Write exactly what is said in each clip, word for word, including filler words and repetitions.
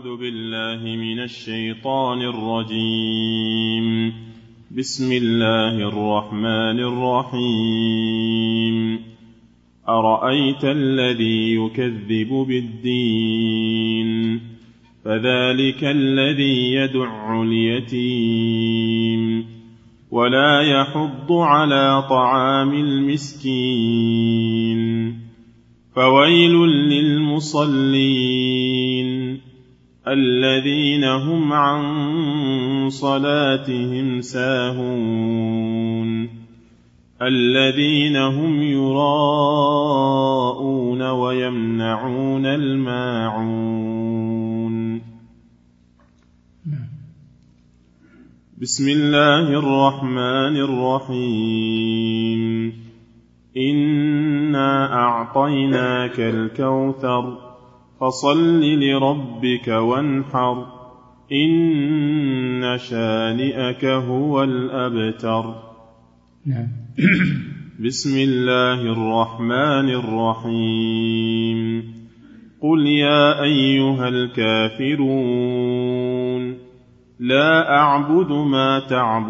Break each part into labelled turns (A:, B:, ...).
A: أعوذ بالله من الشيطان الرجيم. بسم الله الرحمن الرحيم. أرأيت الذي يكذب بالدين فذلك الذي يدع اليتيم ولا يحض على طعام المسكين فويل للمصلين الذين هم عن صلاتهم ساهون الذين هم يراءون ويمنعون الماعون. بسم الله الرحمن الرحيم. إنا أعطيناك الكوثر فصل لربك وانحر إن شانئك هو الأبتر.
B: نعم.
A: بسم الله الرحمن الرحيم. قل يا أيها الكافرون لا أعبد ما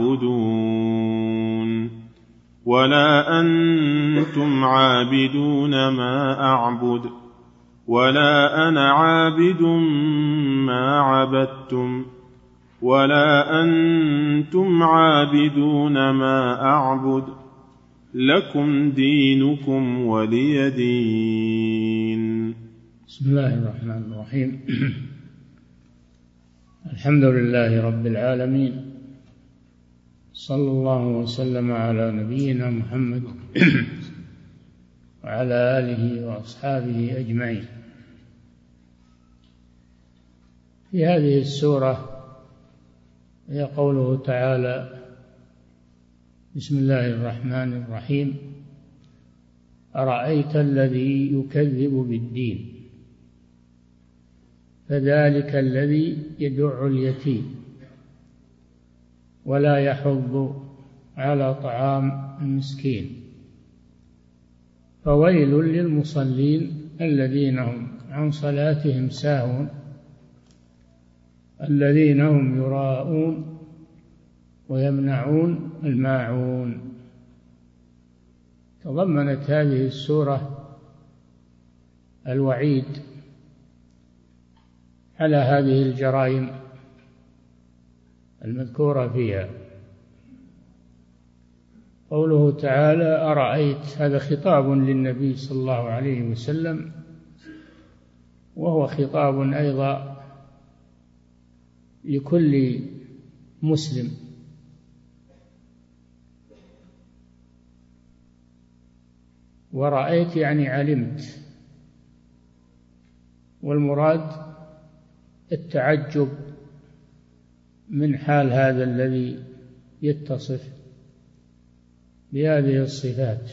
A: تعبدون ولا أنتم عابدون ما أعبد ولا أنا عابد ما عبدتم ولا أنتم عابدون ما أعبد لكم دينكم ولي دين.
B: بسم الله الرحمن الرحيم. الحمد لله رب العالمين، صلى الله وسلم على نبينا محمد وعلى آله وأصحابه أجمعين. في هذه السورة هي قوله تعالى: بسم الله الرحمن الرحيم. أرأيت الذي يكذب بالدين فذلك الذي يدع اليتيم ولا يحض على طعام المسكين فويل للمصلين الذين هم عن صلاتهم ساهون الذين هم يراءون ويمنعون الماعون. تضمنت هذه السورة الوعيد على هذه الجرائم المذكورة فيها. قوله تعالى: أرأيت، هذا خطاب للنبي صلى الله عليه وسلم، وهو خطاب أيضا لكل مسلم. ورأيت يعني علمت، والمراد التعجب من حال هذا الذي يتصف بهذه الصفات.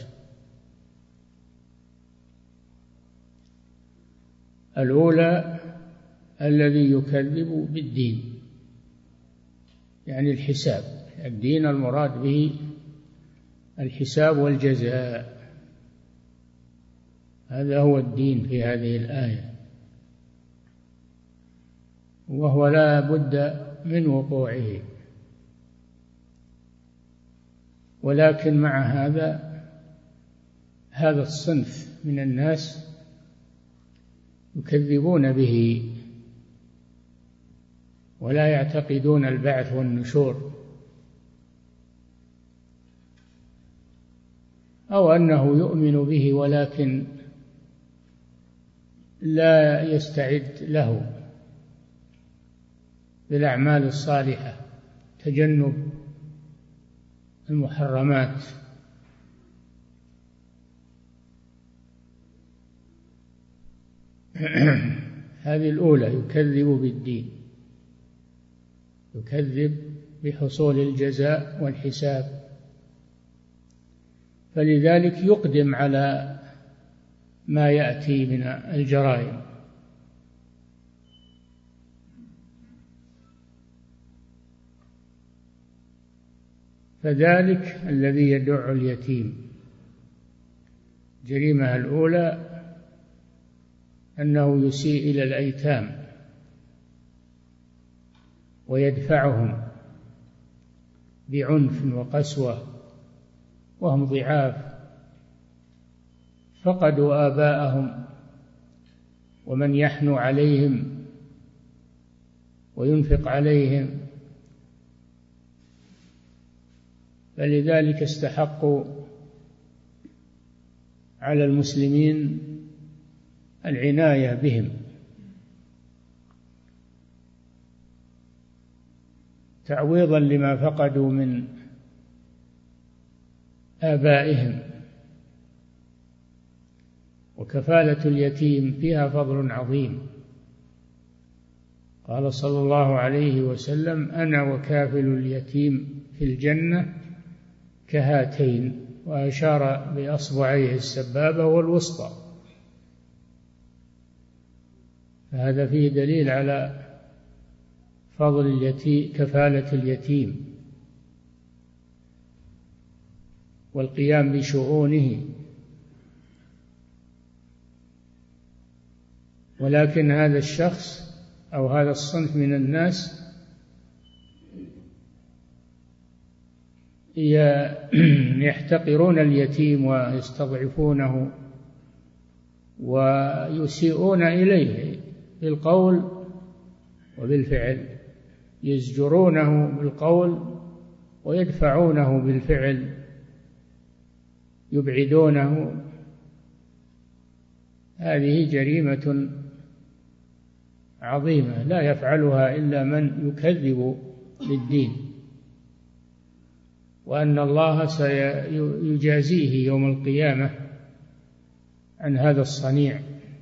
B: الأولى الذي يكذب بالدين، يعني الحساب. الدين المراد به الحساب والجزاء، هذا هو الدين في هذه الآية، وهو لا بد من وقوعه. ولكن مع هذا هذا الصنف من الناس يكذبون به ولا يعتقدون البعث والنشور، أو أنه يؤمن به ولكن لا يستعد له بالأعمال الصالحة، تجنب المحرمات. هذه الأولى، يكذب بالدين، يكذب بحصول الجزاء والحساب، فلذلك يقدم على ما يأتي من الجرائم. فذلك الذي يدع اليتيم. الجريمة الأولى أنه يسيء إلى الأيتام ويدفعهم بعنف وقسوة وهم ضعاف، فقدوا آباءهم، ومن يحنو عليهم وينفق عليهم، فلذلك استحقوا على المسلمين العناية بهم تعويضا لما فقدوا من آبائهم. وكفالة اليتيم فيها فضل عظيم. قال صلى الله عليه وسلم: أنا وكافل اليتيم في الجنة كهاتين، وأشار بأصبعيه السبابة والوسطى. فهذا فيه دليل على فضل اليتيم، كفالة اليتيم والقيام بشؤونه. ولكن هذا الشخص أو هذا الصنف من الناس يحتقرون اليتيم ويستضعفونه ويسيئون إليه بالقول وبالفعل، يزجرونه بالقول ويدفعونه بالفعل، يبعدونه. هذه جريمة عظيمة لا يفعلها إلا من يكذب بالدين، وأن الله سيجازيه يوم القيامة عن هذا الصنيع.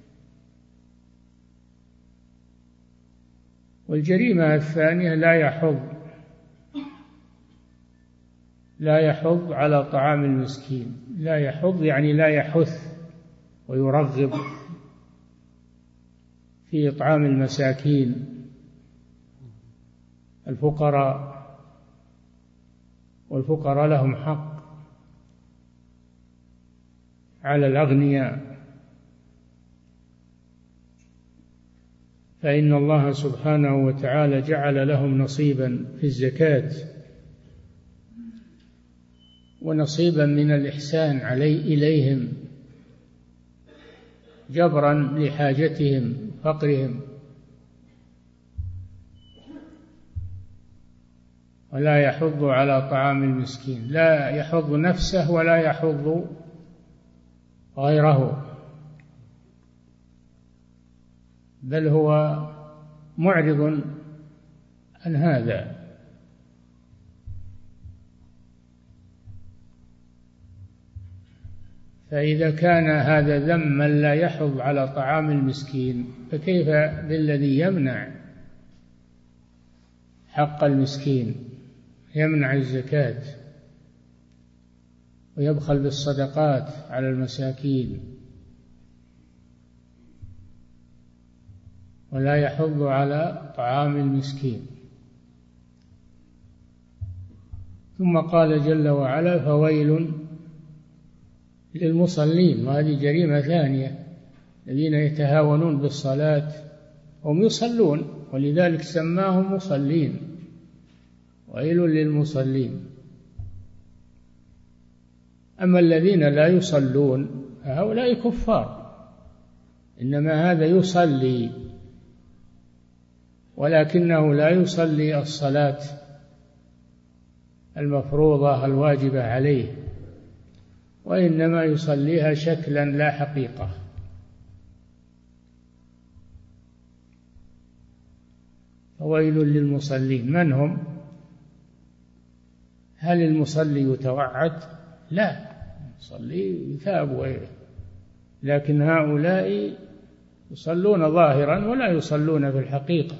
B: والجريمة الثانية لا يحض لا يحض على طعام المسكين. لا يحض يعني لا يحث ويرغب في إطعام المساكين الفقراء، والفقراء لهم حق على الأغنياء، فإن الله سبحانه وتعالى جعل لهم نصيبا في الزكاة ونصيبا من الإحسان علي إليهم جبرا لحاجتهم فقرهم. ولا يحض على طعام المسكين، لا يحض نفسه ولا يحض غيره، بل هو معرض عن هذا. فإذا كان هذا ذم من لا يحض على طعام المسكين، فكيف بالذي يمنع حق المسكين، يمنع الزكاة ويبخل بالصدقات على المساكين ولا يحض على طعام المسكين؟ ثم قال جل وعلا: فويل للمصلين. وهذه جريمة ثانية، الذين يتهاونون بالصلاة هم يصلون، ولذلك سماهم مصلين. ويل للمصلين. أما الذين لا يصلون فهؤلاء كفار، إنما هذا يصلي ولكنه لا يصلي الصلاة المفروضة الواجبة عليه، وإنما يصليها شكلا لا حقيقة. فويل للمصلين. من هم؟ هل المصلي يتوعد؟ لا، المصلي يثاب، لكن هؤلاء يصلون ظاهرا ولا يصلون في الحقيقة.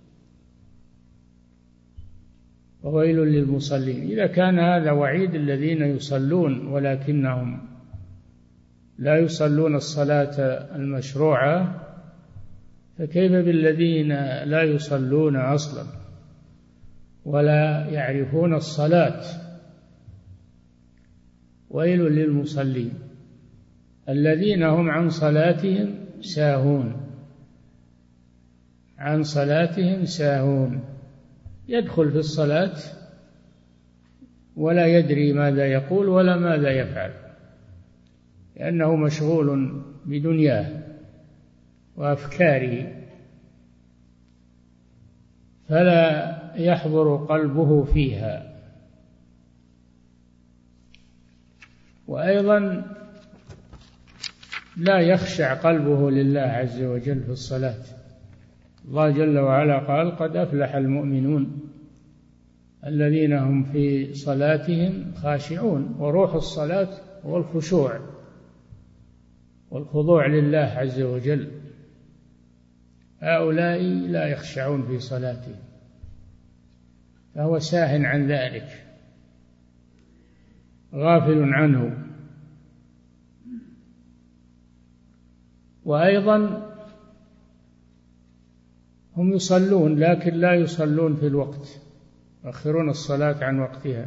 B: وويل للمصلين. إذا كان هذا وعيد الذين يصلون ولكنهم لا يصلون الصلاة المشروعة، فكيف بالذين لا يصلون أصلا ولا يعرفون الصلاة؟ ويل للمصلين الذين هم عن صلاتهم ساهون، عن صلاتهم ساهون. يدخل في الصلاة ولا يدري ماذا يقول ولا ماذا يفعل، لأنه مشغول بدنياه وأفكاره، فلا يحضر قلبه فيها. وأيضا لا يخشع قلبه لله عز وجل في الصلاة. الله جل وعلا قال: قد أفلح المؤمنون الذين هم في صلاتهم خاشعون. وروح الصلاة هو الخشوع والخضوع لله عز وجل. هؤلاء لا يخشعون في صلاتهم، فهو ساهٍ عن ذلك، غافل عنه. وأيضا هم يصلون لكن لا يصلون في الوقت، يؤخرون الصلاة عن وقتها،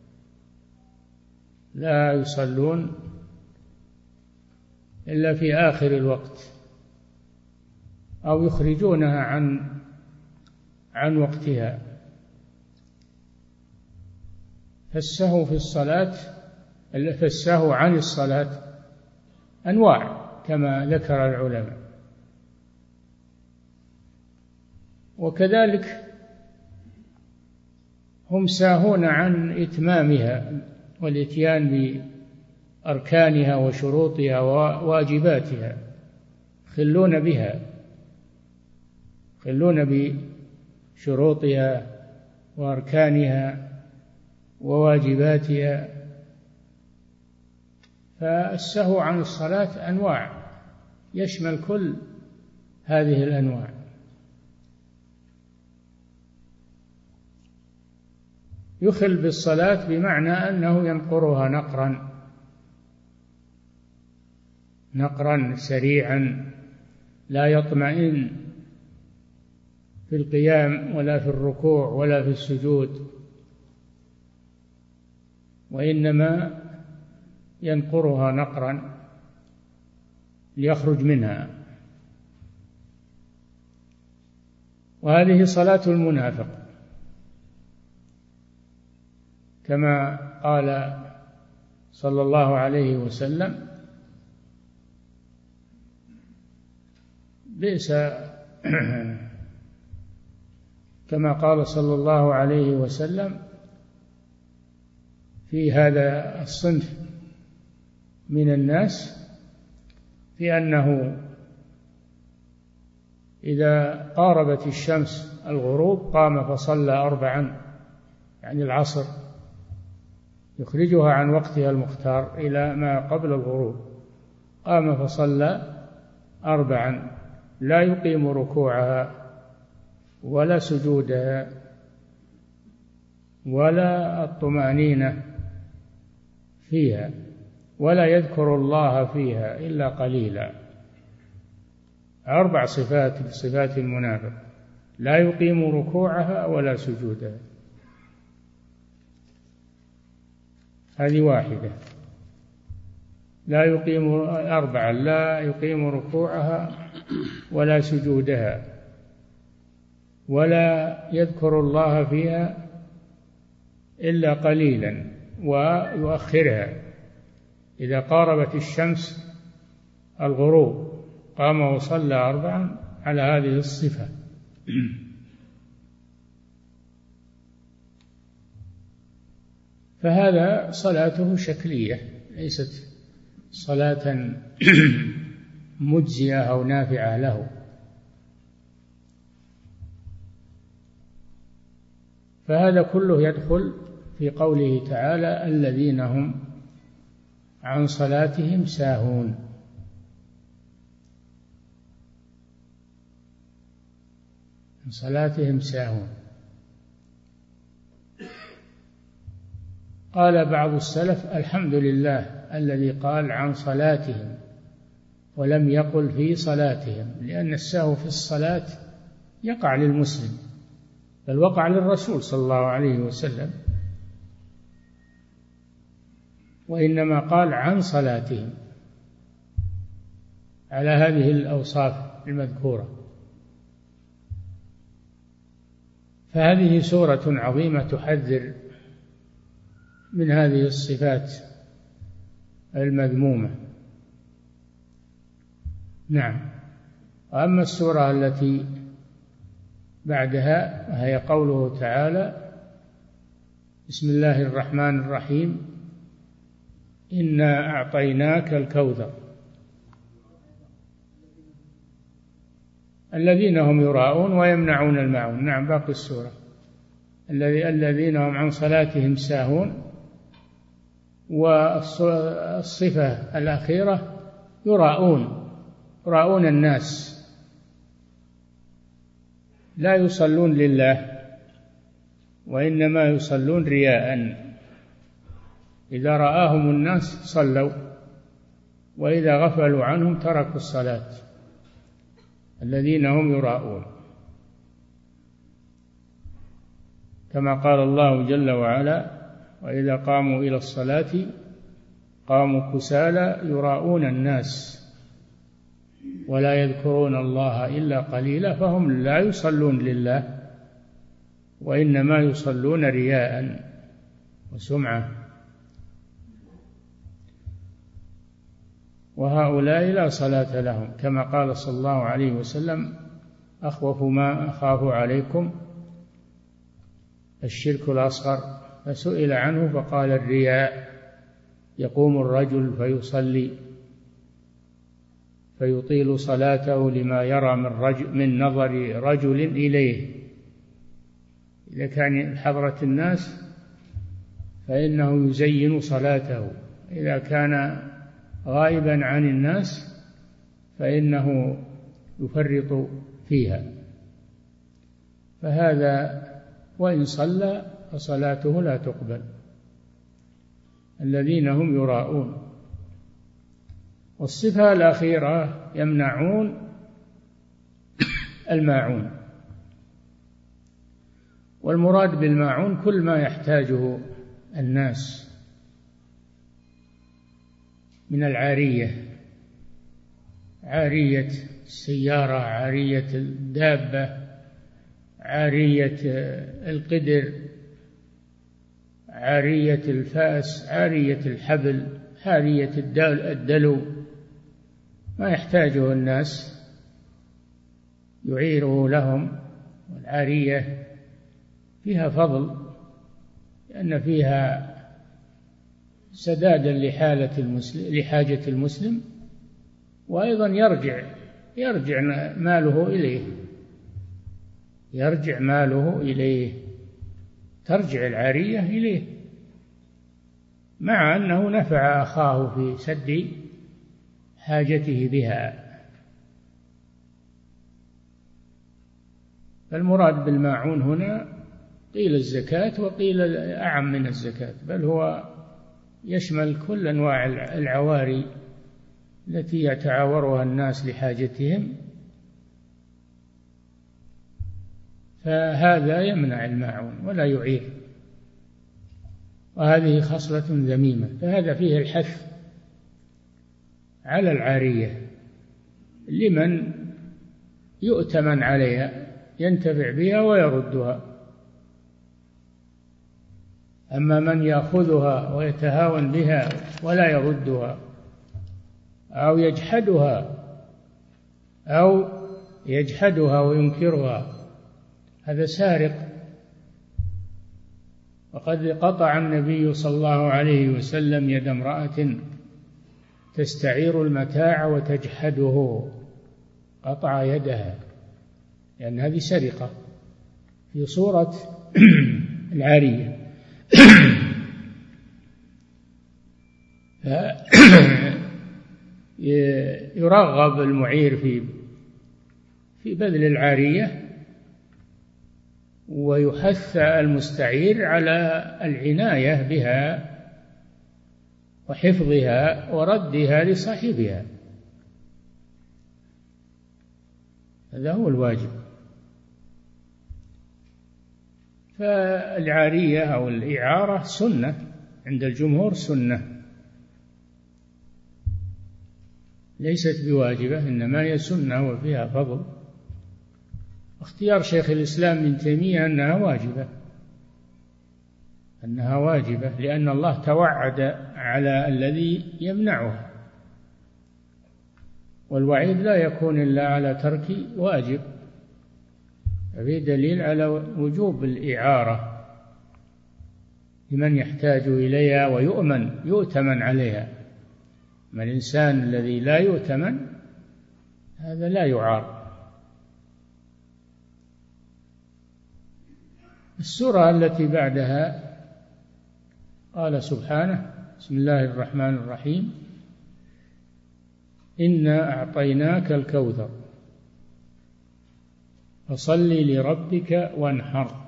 B: لا يصلون إلا في آخر الوقت، أو يخرجونها عن عن وقتها. فالسهو في الصلاة فالسهو عن الصلاة أنواع كما ذكر العلماء. وكذلك هم ساهون عن إتمامها والإتيان بأركانها وشروطها وواجباتها، يخلون بها، يخلون بشروطها وأركانها وواجباتها. فالسهو عن الصلاة أنواع، يشمل كل هذه الأنواع. يخل بالصلاة بمعنى أنه ينقرها نقرا نقرا سريعا، لا يطمئن في القيام ولا في الركوع ولا في السجود، وإنما ينقرها نقرا ليخرج منها. وهذه صلاة المنافق، كما قال صلى الله عليه وسلم: بئس كما قال صلى الله عليه وسلم في هذا الصنف من الناس، في أنه إذا قاربت الشمس الغروب قام فصلى أربعا، يعني العصر، يخرجها عن وقتها المختار إلى ما قبل الغروب، قام فصلى أربعا، لا يقيم ركوعها ولا سجودها ولا الطمأنينة فيها، ولا يذكر الله فيها إلا قليلا. أربع صفات صفات المنافق: لا يقيم ركوعها ولا سجودها، هذه واحدة. لا يقيم أربعة: لا يقيم ركوعها ولا سجودها، ولا يذكر الله فيها إلا قليلا، ويؤخرها. إذا قاربت الشمس الغروب قام وصلى أربعا على هذه الصفة. فهذا صلاته شكلية، ليست صلاة مجزئة أو نافعة له. فهذا كله يدخل في قوله تعالى: الذين هم عن صلاتهم ساهون. عن صلاتهم ساهون. قال بعض السلف: الحمد لله الذي قال عن صلاتهم ولم يقل في صلاتهم، لأن السهو في الصلاة يقع للمسلم، بل وقع للرسول صلى الله عليه وسلم، وإنما قال عن صلاتهم على هذه الأوصاف المذكورة. فهذه سورة عظيمة تحذر من هذه الصفات المذمومة. نعم. وأما السورة التي بعدها وهي قوله تعالى: بسم الله الرحمن الرحيم، إنا أعطيناك الكوثر. الذين هم يراءون ويمنعون الماعون. نعم، باقي السورة: الذين هم عن صلاتهم ساهون. والصفة الأخيرة يراءون، يراءون الناس، لا يصلون لله وإنما يصلون رياء. إذا رآهم الناس صلوا، وإذا غفلوا عنهم تركوا الصلاة. الذين هم يراءون، كما قال الله جل وعلا: وإذا قاموا إلى الصلاة قاموا كسالى يراءون الناس ولا يذكرون الله إلا قليلا. فهم لا يصلون لله وإنما يصلون رياء وسمعة. وهؤلاء لا صلاة لهم، كما قال صلى الله عليه وسلم: أخوف ما أخاف عليكم الشرك الأصغر. فسئل عنه فقال: الرياء. يقوم الرجل فيصلي فيطيل صلاته لما يرى من, رجل من نظر رجل إليه. إذا كان حضرة الناس فإنه يزين صلاته، إذا كان غائبا عن الناس فإنه يفرط فيها. فهذا وإن صلى فصلاته لا تقبل. الذين هم يراءون. والصفة الأخيرة يمنعون الماعون. والمراد بالماعون كل ما يحتاجه الناس من العارية، عارية السيارة، عارية الدابة، عارية القدر، عارية الفأس، عارية الحبل، عارية الدلو، ما يحتاجه الناس يعيره لهم. والعارية فيها فضل لأن فيها سدادا لحالة المسلم، لحاجة المسلم، وأيضا يرجع يرجع ماله إليه يرجع ماله إليه ترجع العارية إليه، مع أنه نفع أخاه في سد حاجته بها. فالمراد بالماعون هنا قيل الزكاة وقيل أعم من الزكاة، بل هو يشمل كل أنواع العواري التي يتعاورها الناس لحاجتهم، فهذا يمنع الماعون ولا يعير، وهذه خصلة ذميمة. فهذا فيه الحث على العارية لمن يؤتمن عليها ينتفع بها ويردها. أما من يأخذها ويتهاون بها ولا يردها أو يجحدها أو يجحدها وينكرها هذا سارق. وقد قطع النبي صلى الله عليه وسلم يد امرأة تستعير المتاع وتجحده، قطع يدها لأن هذه سرقة في صورة العارية. يرغب المعير في في بذل العارية، ويحث المستعير على العناية بها وحفظها وردها لصاحبها، هذا هو الواجب. فالعارية أو الإعارة سنة عند الجمهور، سنة ليست بواجبة، إنما هي سنة وفيها فضل. اختيار شيخ الإسلام ابن تيمية أنها واجبة أنها واجبة لأن الله توعد على الذي يمنعها، والوعيد لا يكون إلا على ترك واجب، ففي دليل على وجوب الإعارة لمن يحتاج إليها ويؤمن يؤتمن عليها. ما الإنسان الذي لا يؤتمن هذا لا يعار. السورة التي بعدها قال سبحانه: بسم الله الرحمن الرحيم: إنا أعطيناك الكوثر فصل لربك وانحر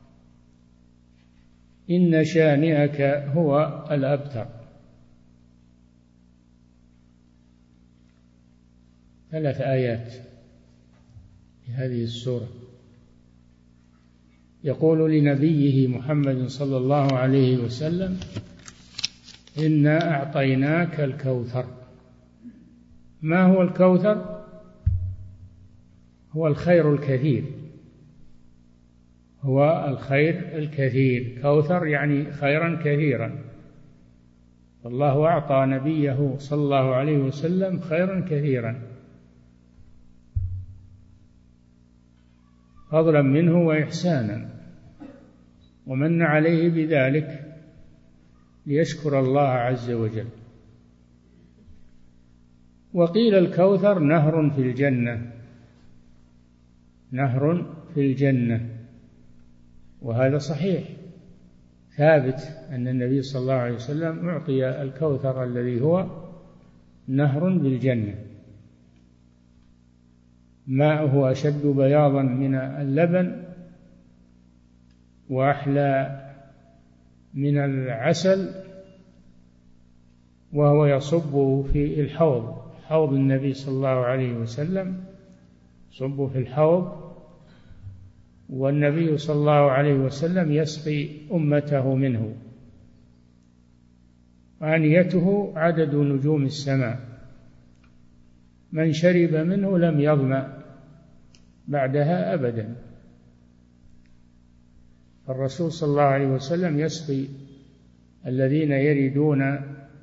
B: إن شانئك هو الأبتر. ثلاث آيات في هذه السورة. يقول لنبيه محمد صلى الله عليه وسلم: إنا أعطيناك الكوثر. ما هو الكوثر؟ هو الخير الكثير، هو الخير الكثير. كوثر يعني خيرا كثيرا، والله أعطى نبيه صلى الله عليه وسلم خيرا كثيرا فضلا منه وإحسانا، ومن عليه بذلك ليشكر الله عز وجل. وقيل الكوثر نهر في الجنة، نهر في الجنة، وهذا صحيح ثابت أن النبي صلى الله عليه وسلم أعطي الكوثر الذي هو نهر بالجنة، ماؤه أشد بياضا من اللبن وأحلى من العسل، وهو يصب في الحوض، حوض النبي صلى الله عليه وسلم، يصب في الحوض، والنبي صلى الله عليه وسلم يسقي أمته منه، آنيته عدد نجوم السماء، من شرب منه لم يظمأ بعدها أبدا. الرسول صلى الله عليه وسلم يسقي الذين يردون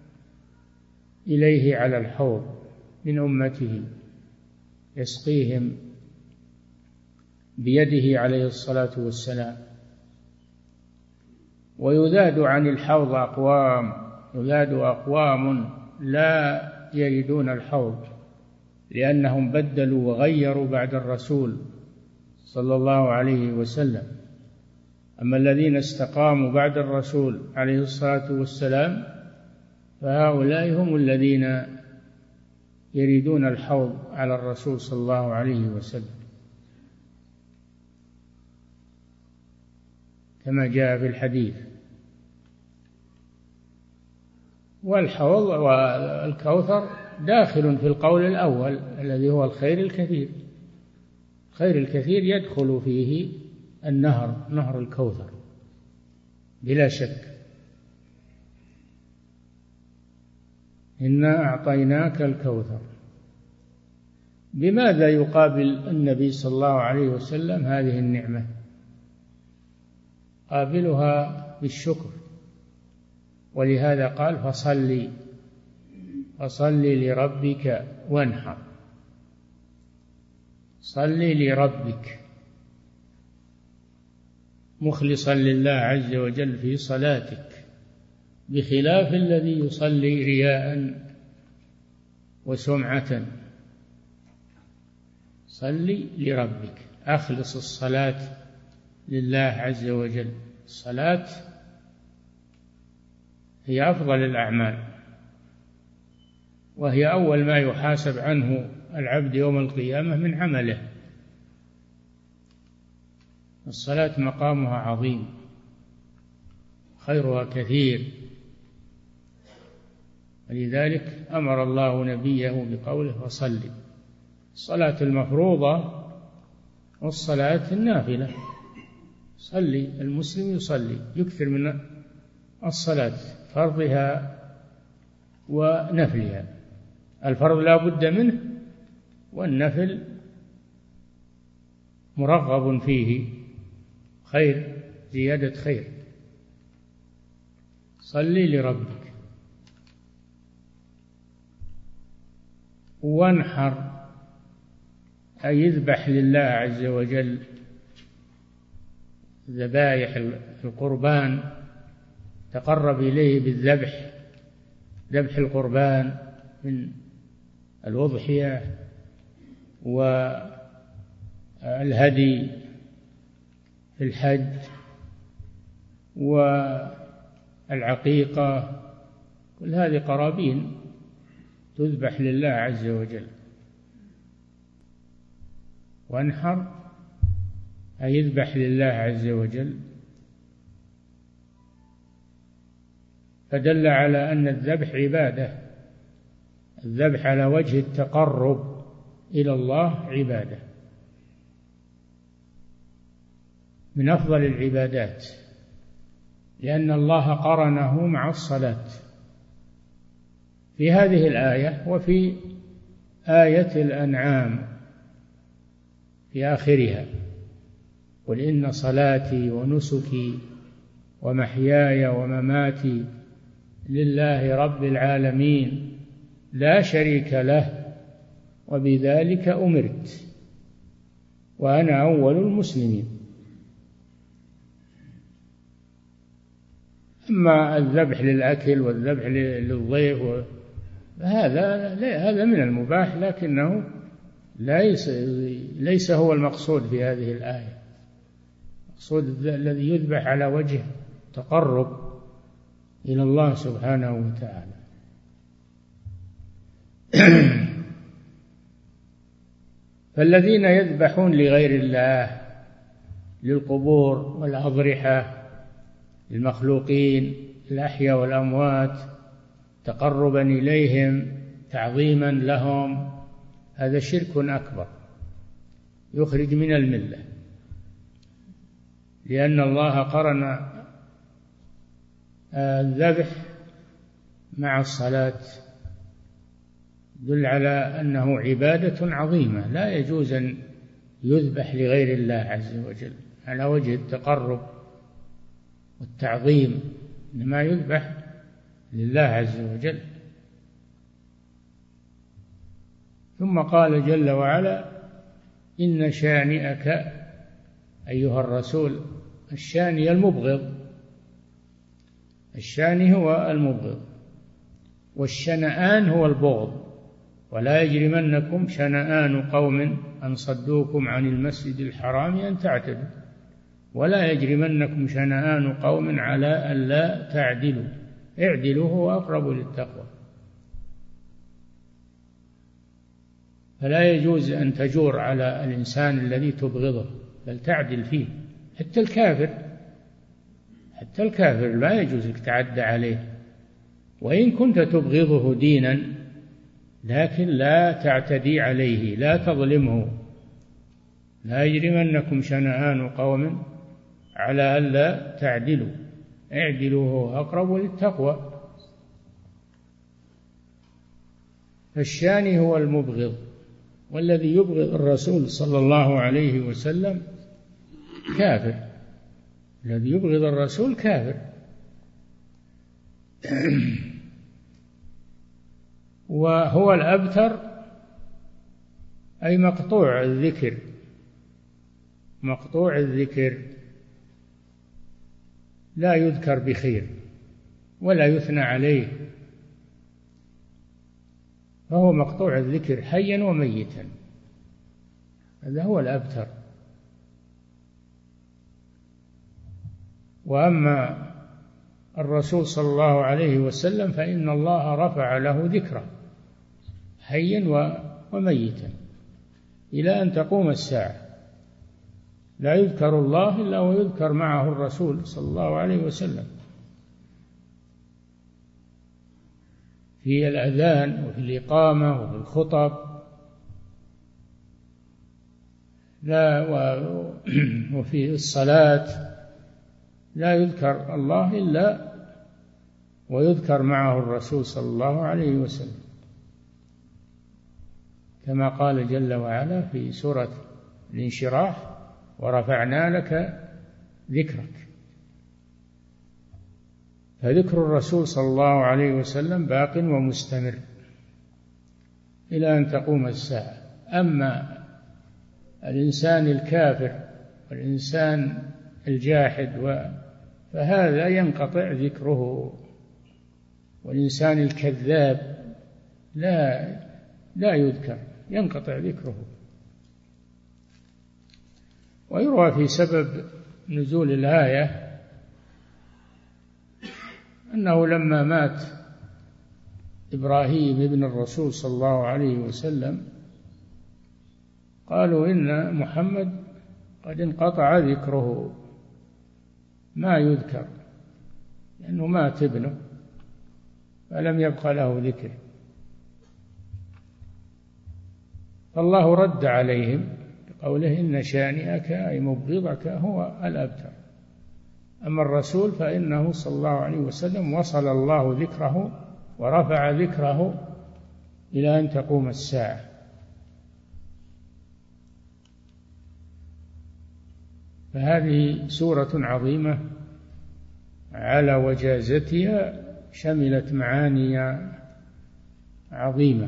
B: إليه على الحوض من أمته، يسقيهم بيده عليه الصلاة والسلام. ويذاد عن الحوض أقوام، يذاد أقوام لا يردون الحوض لأنهم بدلوا وغيروا بعد الرسول صلى الله عليه وسلم. أما الذين استقاموا بعد الرسول عليه الصلاة والسلام فهؤلاء هم الذين يريدون الحوض على الرسول صلى الله عليه وسلم، كما جاء في الحديث. والحوض والكوثر داخل في القول الأول الذي هو الخير الكثير. الخير الكثير يدخل فيه النهر، نهر الكوثر بلا شك. إنا أعطيناك الكوثر. بماذا يقابل النبي صلى الله عليه وسلم هذه النعمة؟ قابلها بالشكر، ولهذا قال: فصل فصل لربك وانحر. صل لربك مخلصا لله عز وجل في صلاتك، بخلاف الذي يصلي رياء وسمعة. صل لربك، أخلص الصلاة لله عز وجل. الصلاة هي أفضل الأعمال، وهي أول ما يحاسب عنه العبد يوم القيامة من عمله. الصلاة مقامها عظيم، خيرها كثير، ولذلك أمر الله نبيه بقوله: فصل. الصلاة المفروضة والصلاة النافلة. صلي، المسلم يصلي، يكثر من الصلاة، فرضها ونفلها. الفرض لا بد منه، والنفل مرغب فيه خير، زيادة خير. صلي لربك. وانحر أي يذبح لله عز وجل ذبائح القربان، تقرب إليه بالذبح، ذبح القربان من الأضحية والهدي في الحج والعقيقة، كل هذه قرابين تذبح لله عز وجل. وانحر أي يذبح لله عز وجل، فدل على أن الذبح عبادة. الذبح على وجه التقرب إلى الله عبادة من أفضل العبادات، لأن الله قرنه مع الصلاة في هذه الآية وفي آية الأنعام في آخرها: قل إن صلاتي ونسكي ومحياي ومماتي لله رب العالمين لا شريك له وبذلك أمرت وأنا أول المسلمين. أما الذبح للأكل والذبح للضيف هذا هذا من المباح، لكنه ليس ليس هو المقصود في هذه الآية. المقصود الذي يذبح على وجه تقرب إلى الله سبحانه وتعالى. فالذين يذبحون لغير الله، للقبور والأضرحة، المخلوقين الأحياء والأموات، تقربا إليهم، تعظيما لهم، هذا شرك أكبر يخرج من الملة، لأن الله قرن الذبح مع الصلاة، يدل على أنه عبادة عظيمة لا يجوز أن يذبح لغير الله عز وجل على وجه التقرب والتعظيم، إنما يذبح لله عز وجل. ثم قال جل وعلا: إن شانئك أيها الرسول. الشاني المبغض، الشاني هو المبغض، والشنآن هو البغض. ولا يجرمنكم شنآن قوم أن صدوكم عن المسجد الحرام أن تعتدوا ولا يجرمنكم شنآن قوم على ألا تعدلوا اعدلوا هو أقرب للتقوى. فلا يجوز أن تجور على الإنسان الذي تبغضه، بل تعدل فيه. حتى الكافر حتى الكافر لا يجوز أن تعدى عليه، وإن كنت تبغضه دينا، لكن لا تعتدي عليه، لا تظلمه. لا يجرمنكم شنآن قوم على ألا تعدلوا اعدلوا هو أقرب للتقوى. فالشاني هو المبغض، والذي يبغض الرسول صلى الله عليه وسلم كافر. الذي يبغض الرسول كافر. وهو الأبتر أي مقطوع الذكر، مقطوع الذكر، لا يذكر بخير ولا يثنى عليه، فهو مقطوع الذكر حيا وميتا. هذا هو الأبتر. وأما الرسول صلى الله عليه وسلم فإن الله رفع له ذكره حيا وميتا إلى أن تقوم الساعة. لا يذكر الله إلا ويذكر معه الرسول صلى الله عليه وسلم في الأذان وفي الإقامة وفي الخطب، لا وفي الصلاة لا يذكر الله إلا ويذكر معه الرسول صلى الله عليه وسلم، كما قال جل وعلا في سورة الانشراح: ورفعنا لك ذكرك. فذكر الرسول صلى الله عليه وسلم باق ومستمر إلى أن تقوم الساعة. أما الإنسان الكافر والإنسان الجاحد فهذا ينقطع ذكره، والإنسان الكذاب لا لا يذكر، ينقطع ذكره. ويروى في سبب نزول الآية أنه لما مات إبراهيم ابن الرسول صلى الله عليه وسلم قالوا إن محمد قد انقطع ذكره، ما يذكر، لأنه مات ابنه فلم يبق له ذكر. فالله رد عليهم بقوله إن شانئك أي مبغضك هو الأبتر. أما الرسول فإنه صلى الله عليه وسلم وصل الله ذكره ورفع ذكره إلى أن تقوم الساعة. فهذه سورة عظيمة على وجازتها، شملت معاني عظيمة.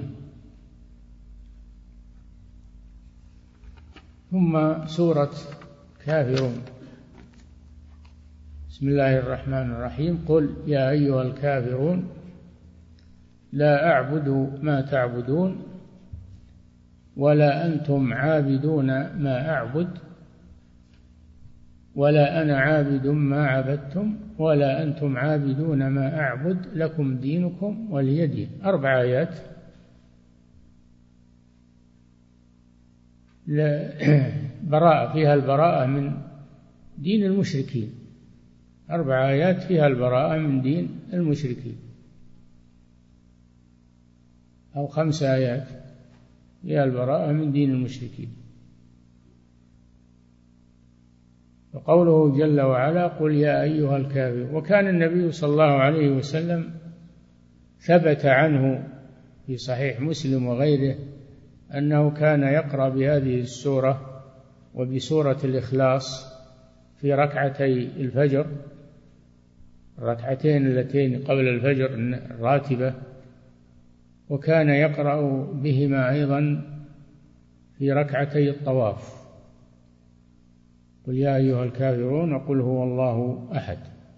B: ثم سورة كافرون. بسم الله الرحمن الرحيم. قل يا أيها الكافرون لا أعبد ما تعبدون ولا أنتم عابدون ما أعبد ولا أنا عابد ما عبدتم ولا أنتم عابدون ما أعبد لكم دينكم ولي دين. أربع آيات براءة، فيها البراءة من دين المشركين. أربع آيات فيها البراءة من دين المشركين، أو خمس آيات فيها البراءة من دين المشركين. وقوله جل وعلا قل يا أيها الكافرون. وكان النبي صلى الله عليه وسلم ثبت عنه في صحيح مسلم وغيره أنه كان يقرأ بهذه السورة وبسورة الإخلاص في ركعتي الفجر، الركعتين اللتين قبل الفجر الراتبة، وكان يقرأ بهما أيضا في ركعتي الطواف، قل يا أيها الكافرون وقل هو الله أحد.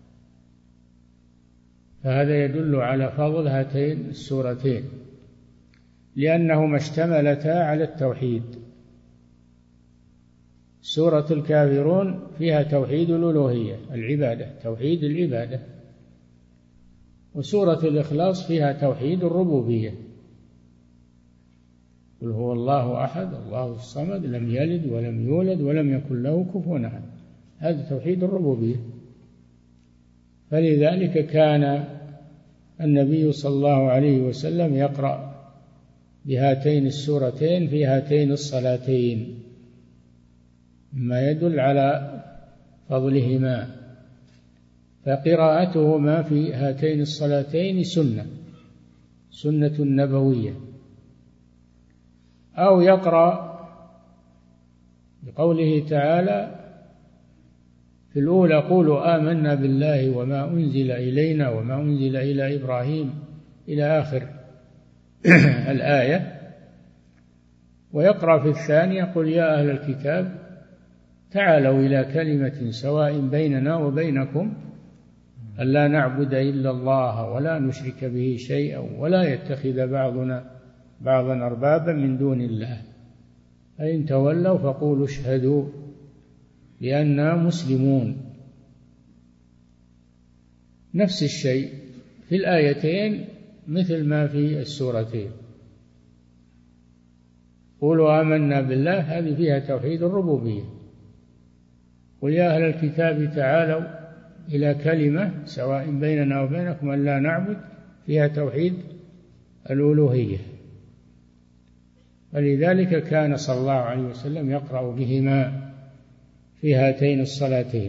B: فهذا يدل على فضل هاتين السورتين لأنهما اشتملتا على التوحيد. سورة الكافرون فيها توحيد الألوهية العبادة، توحيد العبادة، وسورة الإخلاص فيها توحيد الربوبية، قل هو الله أحد الله الصمد لم يلد ولم يولد ولم يكن له كفوا أحد، هذا توحيد الربوبية. فلذلك كان النبي صلى الله عليه وسلم يقرأ بهاتين السورتين في هاتين الصلاتين، ما يدل على فضلهما. فقراءتهما في هاتين الصلاتين سنة سنة نبوية. أو يقرأ بقوله تعالى في الأولى قولوا آمنا بالله وما أنزل إلينا وما أنزل إلى إبراهيم إلى آخر الآية. ويقرأ في الثانية قل يا أهل الكتاب تعالوا إلى كلمة سواء بيننا وبينكم ألا نعبد إلا الله ولا نشرك به شيئا ولا يتخذ بعضنا بعضا أربابا من دون الله فإن تولوا فقولوا اشهدوا بأننا مسلمون. نفس الشيء في الآيتين مثل ما في السورتين. قولوا آمنا بالله هذه فيها توحيد الربوبية. قل يا أهل الكتاب تعالوا إلى كلمة سواء بيننا وبينكم ألا نعبد فيها توحيد الألوهية. ولذلك كان صلى الله عليه وسلم يقرأ بهما في هاتين الصلاتين.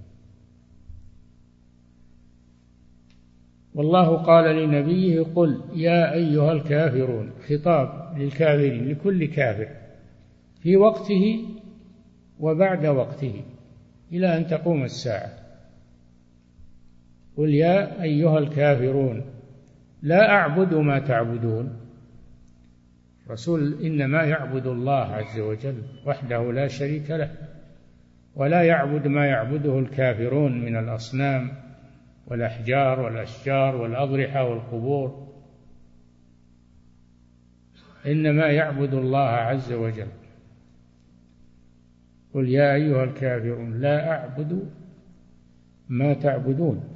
B: والله قال لنبيه قل يا أيها الكافرون، خطاب للكافرين لكل كافر في وقته وبعد وقته إلى أن تقوم الساعة. قل يا أيها الكافرون لا أعبد ما تعبدون. الرسول إنما يعبد الله عز وجل وحده لا شريك له، ولا يعبد ما يعبده الكافرون من الأصنام والأحجار والأشجار والأضرحة والقبور، إنما يعبد الله عز وجل. قل يا أيها الكافرون لا أعبد ما تعبدون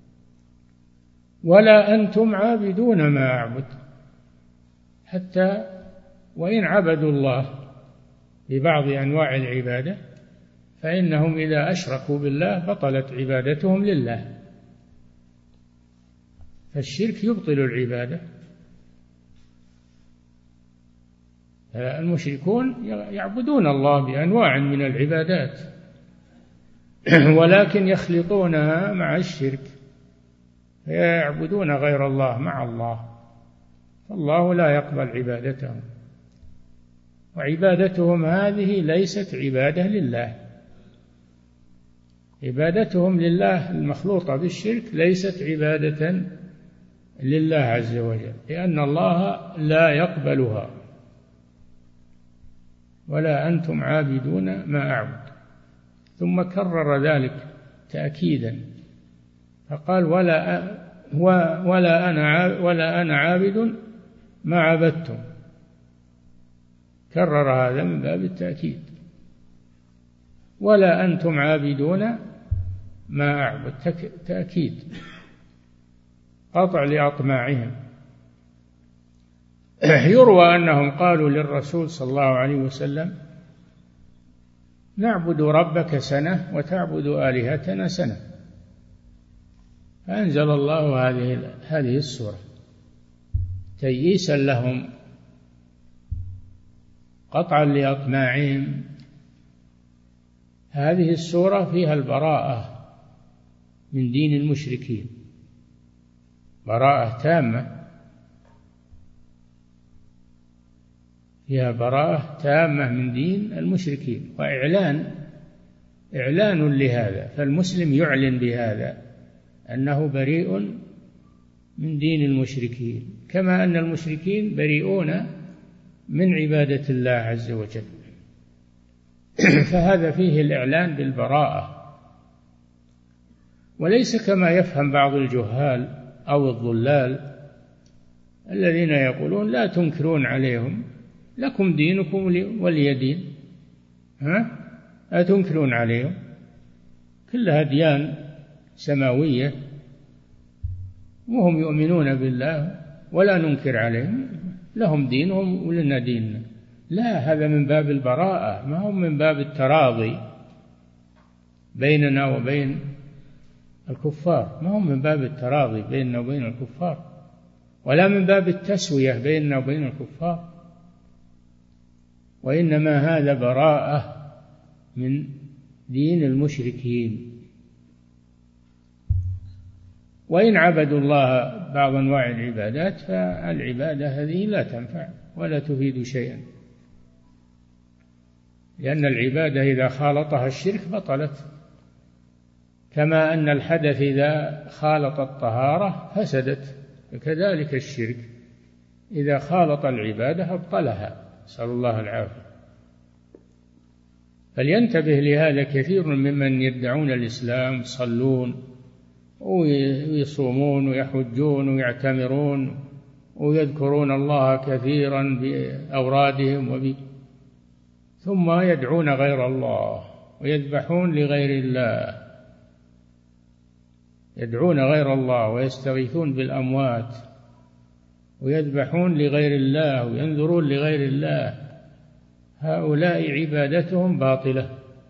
B: ولا أنتم عابدون ما أعبد، حتى وإن عبدوا الله ببعض أنواع العبادة فإنهم إذا أشركوا بالله بطلت عبادتهم لله. فالشرك يبطل العبادة. المشركون يعبدون الله بأنواع من العبادات ولكن يخلطونها مع الشرك، يعبدون غير الله مع الله، فالله لا يقبل عبادتهم، وعبادتهم هذه ليست عبادة لله. عبادتهم لله المخلوطة بالشرك ليست عبادة لله عز وجل، لأن الله لا يقبلها. ولا أنتم عابدون ما أعبد، ثم كرر ذلك تأكيدا فقال ولا ولا أنا ولا أنا عابد ما عبدتم، كرر هذا من باب التأكيد. ولا أنتم عابدون ما أعبد تأكيد، قطع لأطماعهم. يروى أنهم قالوا للرسول صلى الله عليه وسلم نعبد ربك سنة وتعبد آلهتنا سنة، فأنزل الله هذه هذه السورة تيئيسا لهم، قطعا لأطماعهم. هذه السورة فيها البراءة من دين المشركين، براءة تامة، فيها براءة تامة من دين المشركين، وإعلان إعلان لهذا. فالمسلم يعلن بهذا أنه بريء من دين المشركين، كما أن المشركين بريئون من عبادة الله عز وجل. فهذا فيه الإعلان بالبراءة، وليس كما يفهم بعض الجهال أو الضلال الذين يقولون لا تنكرون عليهم، لكم دينكم ولي دين. ها؟ لا تنكرون عليهم، كلها أديان سماوية وهم يؤمنون بالله ولا ننكر عليهم، لهم دينهم ولنا ديننا. لا، هذا من باب البراءة، ما هو من باب التراضي بيننا وبين الكفار، ما هو من باب التراضي بيننا وبين الكفار، ولا من باب التسوية بيننا وبين الكفار، وإنما هذا براءة من دين المشركين. وإن عبدوا الله بعض أنواع العبادات فالعبادة هذه لا تنفع ولا تفيد شيئا، لأن العبادة إذا خالطها الشرك بطلت، كما أن الحدث إذا خالط الطهارة فسدت، فكذلك الشرك إذا خالط العبادة أبطلها، نسأل الله العافية. فلينتبه لهذا كثير ممن يدعون الإسلام، يصلون ويصومون ويحجون ويعتمرون ويذكرون الله كثيرا بأورادهم وب... ثم يدعون غير الله ويذبحون لغير الله، يدعون غير الله ويستغيثون بالأموات ويذبحون لغير الله وينذرون لغير الله. هؤلاء عبادتهم باطلة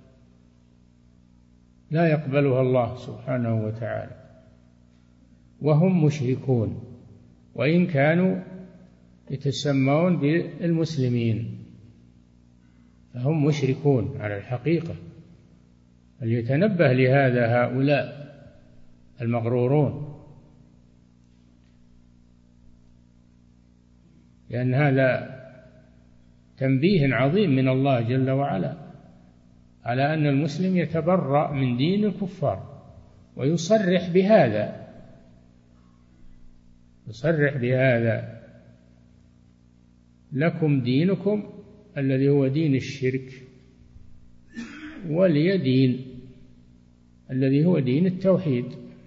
B: لا يقبلها الله سبحانه وتعالى، وهم مشركون وإن كانوا يتسمون بالمسلمين، فهم مشركون على الحقيقة. فليتنبه لهذا هؤلاء المغرورون، لأن هذا تنبيه عظيم من الله جل وعلا على أن المسلم يتبرأ من دين الكفار، ويصرح بهذا يصرح بهذا لكم دينكم الذي هو دين الشرك، ولي دين الذي هو دين التوحيد.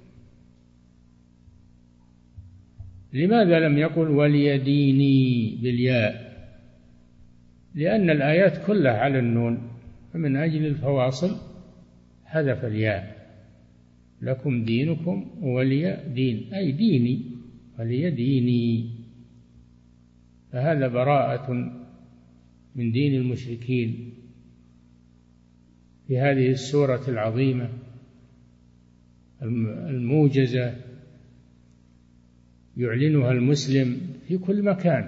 B: لماذا لم يقل ولي ديني بالياء؟ لأن الآيات كلها على النون، فمن أجل الفواصل حذف الياء. لكم دينكم ولي دين، أي ديني، ولي ديني. فهذا براءة من دين المشركين في هذه السورة العظيمة الموجزة، يعلنها المسلم في كل مكان،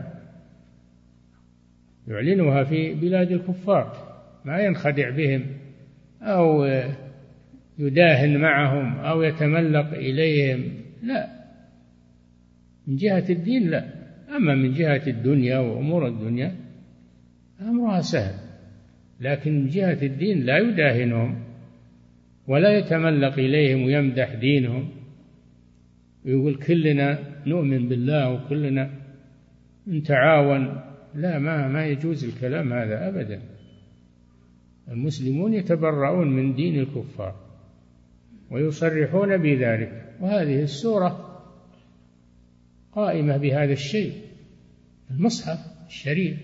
B: يعلنها في بلاد الكفار، ما ينخدع بهم أو يداهن معهم أو يتملق إليهم، لا، من جهة الدين لا. أما من جهة الدنيا وأمور الدنيا أمرها سهل، لكن من جهة الدين لا يداهنهم ولا يتملق إليهم ويمدح دينهم ويقول كلنا نؤمن بالله وكلنا نتعاون. لا، ما ما يجوز الكلام هذا أبدا. المسلمون يتبرؤون من دين الكفار ويصرحون بذلك، وهذه السورة قائمة بهذا الشيء. المصحف الشريف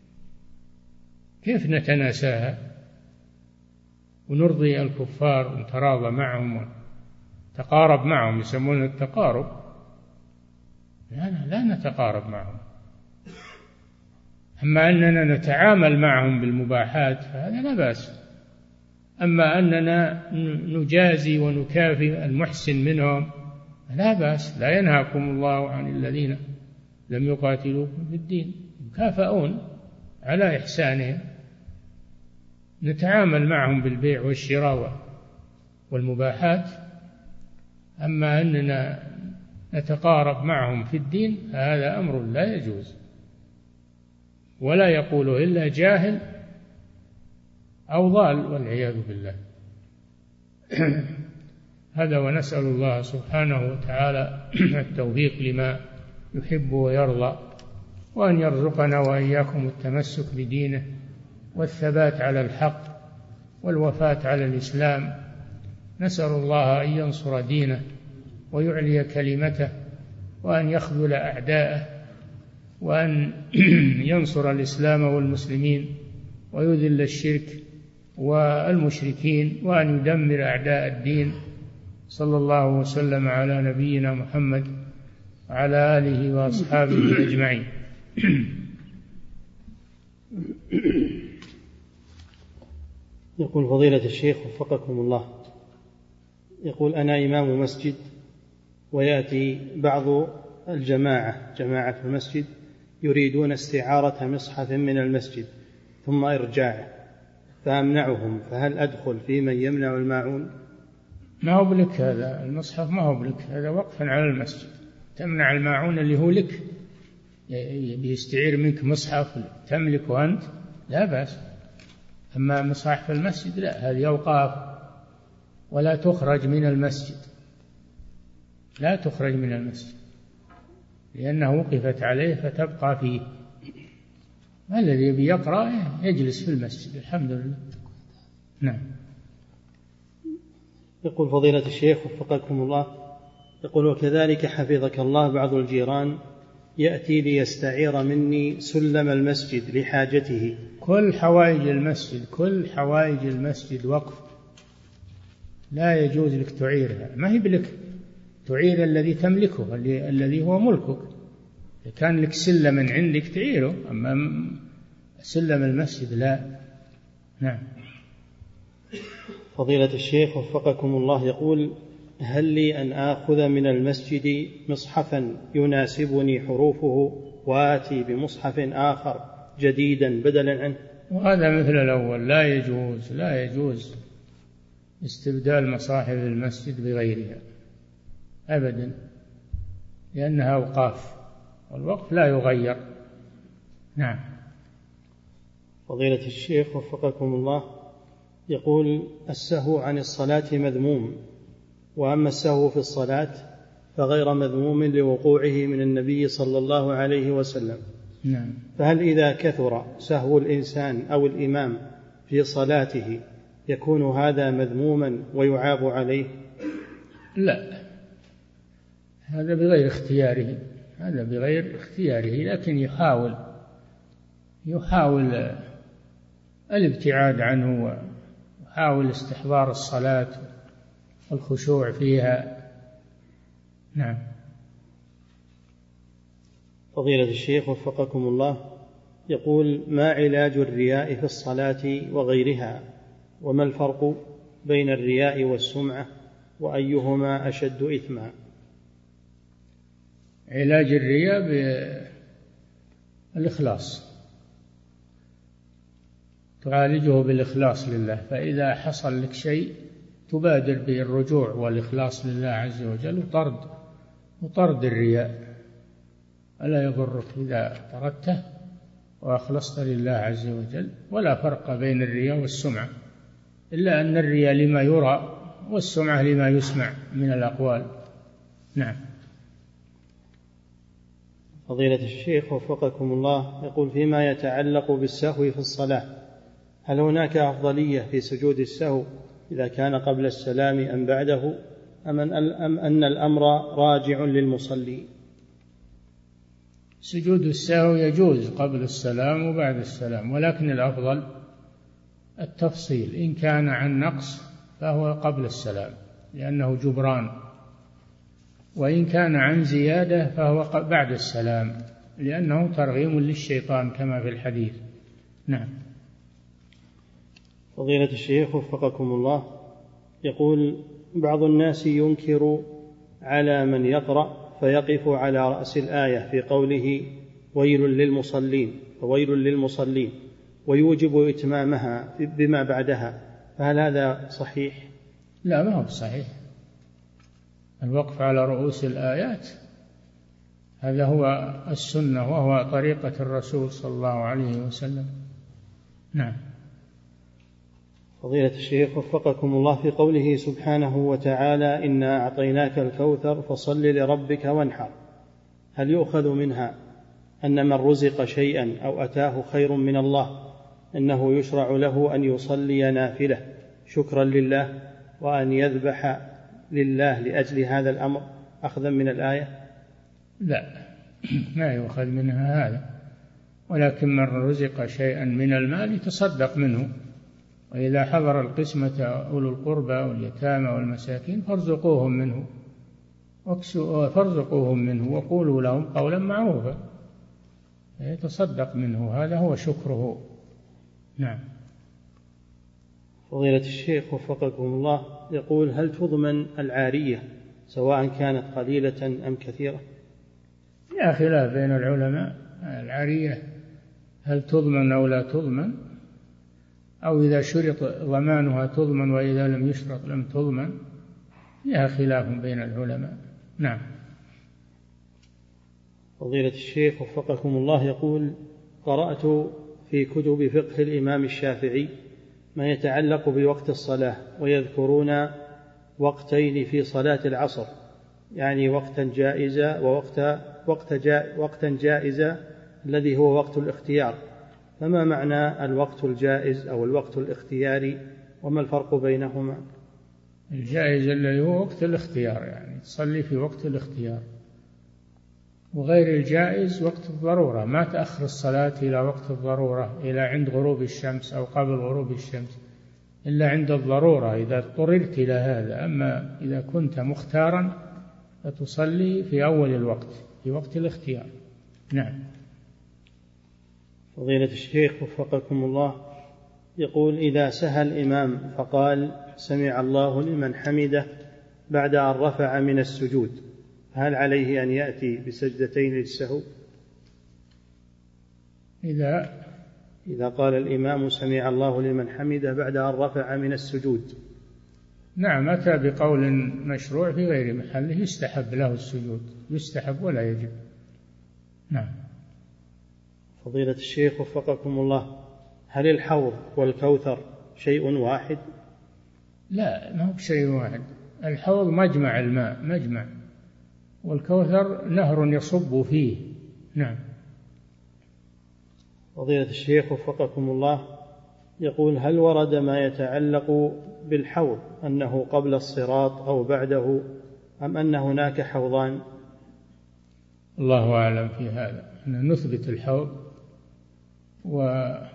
B: كيف نتناساها ونرضي الكفار ونتراضى معهم ونتقارب معهم؟ يسمون التقارب. لا, لا نتقارب معهم. أما أننا نتعامل معهم بالمباحات فهذا لا بأس. أما أننا نجازي ونكافئ المحسن منهم لا بأس. لا ينهاكم الله عن الذين لم يقاتلوكم في الدين، يكافئون على إحسانهم. نتعامل معهم بالبيع والشراء والمباحات. أما أننا نتقارب معهم في الدين هذا أمر لا يجوز، ولا يقوله إلا جاهل أو ضال والعياذ بالله. هذا، ونسأل الله سبحانه وتعالى التوفيق لما يحب ويرضى، وأن يرزقنا وإياكم التمسك بدينه والثبات على الحق والوفاة على الإسلام. نسأل الله أن ينصر دينه ويعلي كلمته، وأن يخذل أعداءه، وأن ينصر الإسلام والمسلمين ويذل الشرك والمشركين، وأن يدمر أعداء الدين. صلى الله وسلم على نبينا محمد وعلى آله وأصحابه أجمعين.
C: يقول فضيلة الشيخ وفقكم الله، يقول أنا إمام مسجد ويأتي بعض الجماعة جماعة في المسجد يريدون استعارة مصحف من المسجد ثم إرجاعه، فأمنعهم، فهل أدخل في من يمنع الماعون؟
B: ما هو بلك هذا المصحف، ما هو بلك، هذا وقفا على المسجد. تمنع الماعون اللي هو لك، بيستعير منك مصحف تملكه أنت لا بأس. أما مصاحف المسجد لا، هذه أوقاف ولا تخرج من المسجد، لا تخرج من المسجد لأنه وقفت عليه فتبقى فيه. ما الذي يبي يقرأ يجلس في المسجد. الحمد لله. نعم.
C: يقول فضيلة الشيخ وفقكم الله، يقول وكذلك حفظك الله بعض الجيران يأتي ليستعير مني سلم المسجد لحاجته.
B: كل حوائج المسجد كل حوائج المسجد وقف، لا يجوز لك تعيرها. ما هي بلك تعير الذي تملكه، الذي هو ملكك. إذا كان لك سلم عندك تعيره، أما سلم المسجد لا. نعم.
C: فضيلة الشيخ وفقكم الله، يقول هل لي أن آخذ من المسجد مصحفا يناسبني حروفه وآتي بمصحف آخر جديدا بدلا عنه؟
B: وهذا مثل الأول، لا يجوز لا يجوز استبدال مصاحف المسجد بغيرها أبدا، لأنها أوقاف والوقف لا يغير. نعم.
C: فضيلة الشيخ وفقكم الله، يقول السهو عن الصلاة مذموم، وأما السهو في الصلاة فغير مذموم لوقوعه من النبي صلى الله عليه وسلم.
B: نعم.
C: فهل إذا كثر سهو الإنسان أو الإمام في صلاته يكون هذا مذموما ويعاب عليه؟
B: لا، هذا بغير اختياره، هذا بغير اختياره، لكن يحاول يحاول الابتعاد عنه، ويحاول استحضار الصلاة والخشوع فيها. نعم.
C: فضيلة الشيخ وفقكم الله، يقول ما علاج الرياء في الصلاة وغيرها، وما الفرق بين الرياء والسمعة، وأيهما أشد إثما؟
B: علاج الرياء بالإخلاص، تعالجه بالإخلاص لله، فإذا حصل لك شيء تبادر بالرجوع والإخلاص لله عز وجل وطرد وطرد الرياء، ألا يضرك إذا طردته وأخلصت لله عز وجل. ولا فرق بين الرياء والسمعة، إلا أن الرياء لما يرى والسمعة لما يسمع من الأقوال. نعم.
C: فضيلة الشيخ وفقكم الله، يقول فيما يتعلق بالسهو في الصلاة، هل هناك أفضلية في سجود السهو إذا كان قبل السلام أم بعده، أم أن الأمر راجع للمصلي؟
B: سجود السهو يجوز قبل السلام وبعد السلام، ولكن الأفضل التفصيل، إن كان عن نقص فهو قبل السلام لأنه جبران، وإن كان عن زيادة فهو بعد السلام لأنه ترغيم للشيطان كما في الحديث. نعم.
C: فضيلة الشيخ وفقكم الله، يقول بعض الناس ينكر على من يقرأ فيقف على رأس الآية في قوله ويل للمصلين فويل للمصلين، ويوجب إتمامها بما بعدها، فهل هذا صحيح؟
B: لا، ما هو صحيح. الوقف على رؤوس الآيات هذا هو السنة وهو طريقة الرسول صلى الله عليه وسلم. نعم.
C: فضيلة الشيخ وفقكم الله، في قوله سبحانه وتعالى إنا أعطيناك الكوثر فصل لربك وانحر، هل يؤخذ منها أن من رزق شيئا أو أتاه خير من الله أنه يشرع له أن يصلي نافلة شكرا لله وأن يذبح لله لأجل هذا الأمر أخذا من الآية؟
B: لا، ما يؤخذ منها هذا، ولكن من رزق شيئا من المال يتصدق منه، وإذا حضر القسمة أولو القربى واليتامى والمساكين فارزقوهم منه فارزقوهم منه وقولوا لهم قولا معروفا، يتصدق منه، هذا هو شكره. نعم.
C: فضيلة الشيخ وفقكم الله، يقول هل تضمن العارية سواء كانت قليلة أم كثيرة؟
B: لا خلاف بين العلماء، العارية هل تضمن أو لا تضمن، أو إذا شرط ضمانها تضمن وإذا لم يشرط لم تضمن، لها خلاف بين العلماء. نعم.
C: فضيلة الشيخ وفقكم الله، يقول قرأت في كتب فقه الإمام الشافعي ما يتعلق بوقت الصلاة، ويذكرون وقتين في صلاة العصر، يعني وقتا جائزة ووقت وقت جا وقتا جائزة الذي هو وقت الاختيار، فما معنى الوقت الجائز أو الوقت الاختياري، وما الفرق بينهما؟
B: الجائز الذي هو وقت الاختيار، يعني تصلي في وقت الاختيار، وغير الجائز وقت الضرورة، ما تأخر الصلاة إلى وقت الضرورة إلى عند غروب الشمس أو قبل غروب الشمس، إلا عند الضرورة إذا اضطررت إلى هذا. أما إذا كنت مختارا فتصلي في أول الوقت في وقت الاختيار. نعم.
C: فضيلة الشيخ وفقكم الله، يقول إذا سهى الإمام فقال سمع الله لمن حمده بعد أن رفع من السجود، هل عليه أن يأتي بسجدتين للسهو؟
B: إذا
C: إذا قال الإمام سمع الله لمن حمده بعد أن رفع من السجود.
B: نعم، أتى بقول مشروع في غير محله، يستحب له السجود، يستحب ولا يجب. نعم.
C: فضيلة الشيخ وفقكم الله، هل الحوض والكوثر شيء واحد؟
B: لا، ما هو بشيء واحد. الحوض مجمع الماء، مجمع، والكوثر نهر يصب فيه. نعم.
C: فضيلة الشيخ وفقكم الله، يقول: هل ورد ما يتعلق بالحوض أنه قبل الصراط أو بعده، أم أن هناك حوضان؟
B: الله أعلم في هذا، أن نثبت الحوض، وأما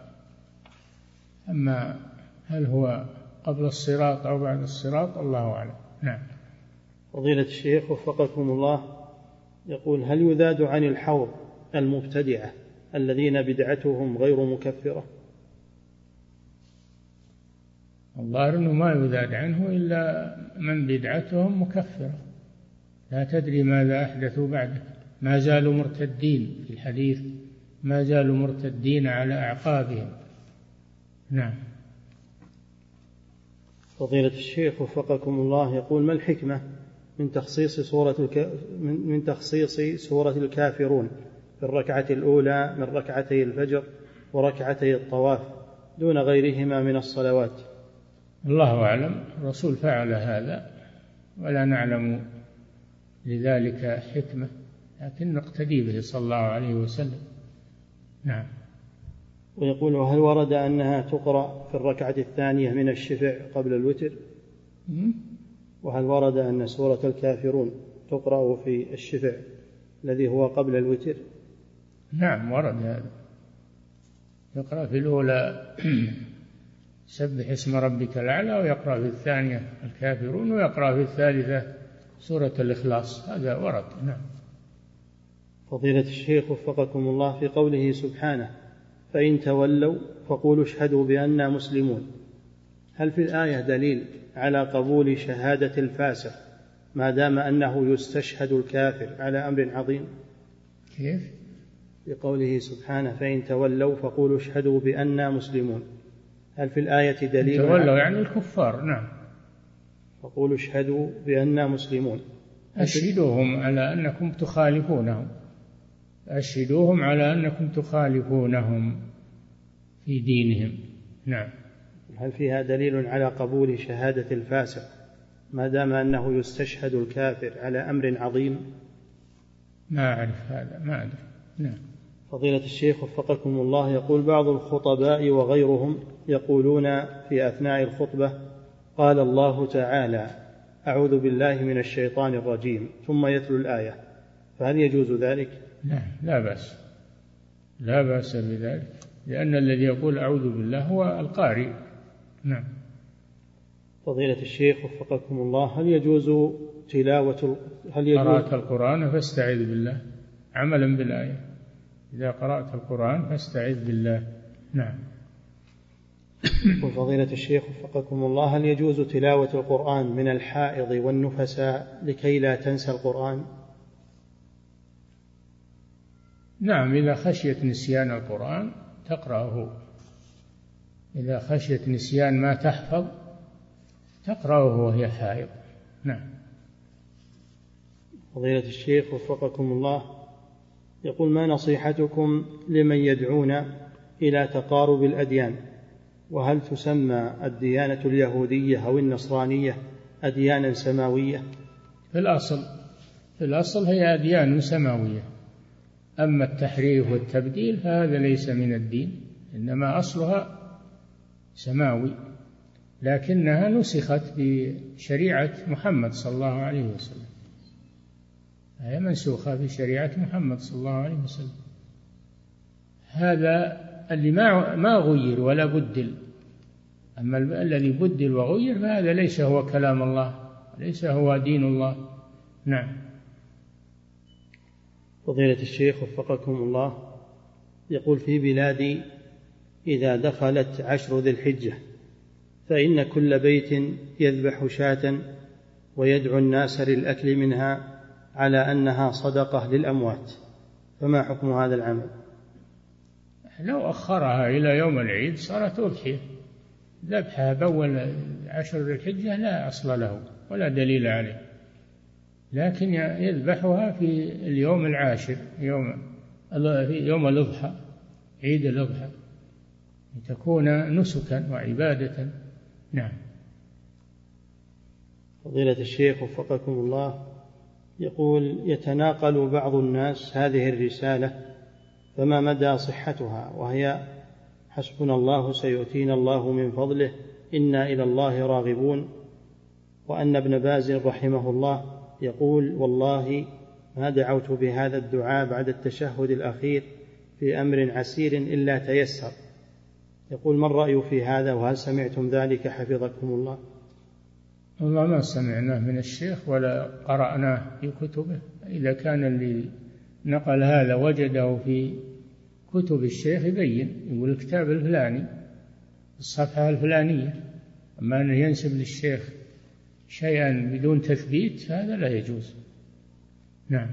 B: هل هو قبل الصراط أو بعد الصراط الله أعلم. نعم.
C: فضيلة الشيخ وفقكم الله، يقول: هل يذاد عن الحوض المبتدعة الذين بدعتهم غير مكفرة؟
B: الظاهر أنه ما يذاد عنه إلا من بدعتهم مكفرة، لا تدري ماذا أحدثوا بعدك، ما زالوا مرتدين، في الحديث ما زالوا مرتدين على أعقابهم. نعم.
C: فضيلة الشيخ وفقكم الله، يقول: ما الحكمة من تخصيص سورة الك... من تخصيص سورة الكافرون في الركعة الأولى من ركعتي الفجر وركعتي الطواف دون غيرهما من الصلوات؟
B: الله أعلم، الرسول فعل هذا ولا نعلم لذلك حكمة، لكن نقتدي به صلى الله عليه وسلم. نعم.
C: ويقول: وهل ورد أنها تقرأ في الركعة الثانية من الشفع قبل الوتر؟ وهل ورد أن سورة الكافرون تقرأ في الشفع الذي هو قبل الوتر؟
B: نعم ورد هذا، يقرأ في الأولى سبح اسم ربك الأعلى، ويقرأ في الثانية الكافرون، ويقرأ في الثالثة سورة الإخلاص، هذا ورد. نعم.
C: فضيلة الشيخ وفقكم الله، في قوله سبحانه: فإن تولوا فقولوا اشهدوا بأننا مسلمون، هل في الآية دليل على قبول شهادة الفاسق ما دام أنه يستشهد الكافر على أمر عظيم؟
B: كيف؟
C: في قوله سبحانه: فإن تولوا فقولوا اشهدوا بأننا مسلمون، هل في الآية دليل؟
B: تولوا يعني الكفار. نعم.
C: فقولوا اشهدوا بأننا مسلمون،
B: أشهدوهم على أنكم تخالفونهم، أشهدوهم على أنكم تخالفونهم في دينهم. نعم.
C: هل فيها دليل على قبول شهادة الفاسق ما دام أنه يستشهد الكافر على أمر عظيم؟
B: ما أعرف هذا، ما أدري. نعم.
C: فضيلة الشيخ وفقكم الله، يقول بعض الخطباء وغيرهم يقولون في أثناء الخطبة: قال الله تعالى أعوذ بالله من الشيطان الرجيم، ثم يتلو الآية، فهل يجوز ذلك؟
B: لا، لا بأس، لا بأس بذلك، لأن الذي يقول أعوذ بالله هو القارئ. نعم.
C: فضيلة الشيخ وفقكم الله، هل يجوز تلاوة هل يجوز
B: قرأت القرآن فاستعذ بالله، عملا بالآية، إذا قرأت القرآن فاستعذ بالله. نعم.
C: وفضيلة الشيخ وفقكم الله، هل يجوز تلاوة القرآن من الحائض والنفساء لكي لا تنسى القرآن؟
B: نعم، إذا خشيت نسيان القرآن تقرأه، إذا خشيت نسيان ما تحفظ تقرأه وهي حائض. نعم.
C: فضيلة الشيخ وفقكم الله، يقول: ما نصيحتكم لمن يدعون إلى تقارب الأديان، وهل تسمى الديانة اليهودية أو النصرانية أديانا سماوية؟
B: في الأصل في الأصل هي أديان سماوية، أما التحريف والتبديل فهذا ليس من الدين، إنما أصلها سماوي، لكنها نسخت بشريعة محمد صلى الله عليه وسلم، هي منسوخة بشريعة محمد صلى الله عليه وسلم. هذا اللي ما ما غير ولا بدل، أما الذي بدل وغير فهذا ليس هو كلام الله، ليس هو دين الله. نعم.
C: فضيلة الشيخ وفقكم الله، يقول: في بلادي إذا دخلت عشر ذي الحجة فإن كل بيت يذبح شاة ويدعو الناس للأكل منها على أنها صدقة للأموات، فما حكم هذا العمل؟
B: لو أخرها إلى يوم العيد صارت أضحية، ذبحها بأول عشر ذي الحجة لا أصل له ولا دليل عليه، لكن يذبحها في اليوم العاشر، يوم يوم الأضحى، عيد الأضحى. لتكون نسكا وعبادة. نعم.
C: فضيلة الشيخ وفقكم الله، يقول: يتناقل بعض الناس هذه الرسالة فما مدى صحتها، وهي: حسبنا الله سيؤتينا الله من فضله إنا إلى الله راغبون، وأن ابن باز رحمه الله يقول: والله ما دعوت بهذا الدعاء بعد التشهد الأخير في أمر عسير إلا تيسر. يقول: ما الرأي في هذا، وهل سمعتم ذلك حفظكم الله؟
B: والله ما سمعناه من الشيخ ولا قرأناه في كتبه. إذا كان اللي نقل هذا وجده في كتب الشيخ يبين، يقول الكتاب الفلاني الصفحة الفلانية. أما أن ينسب للشيخ شيئا بدون تثبيت هذا لا يجوز. نعم.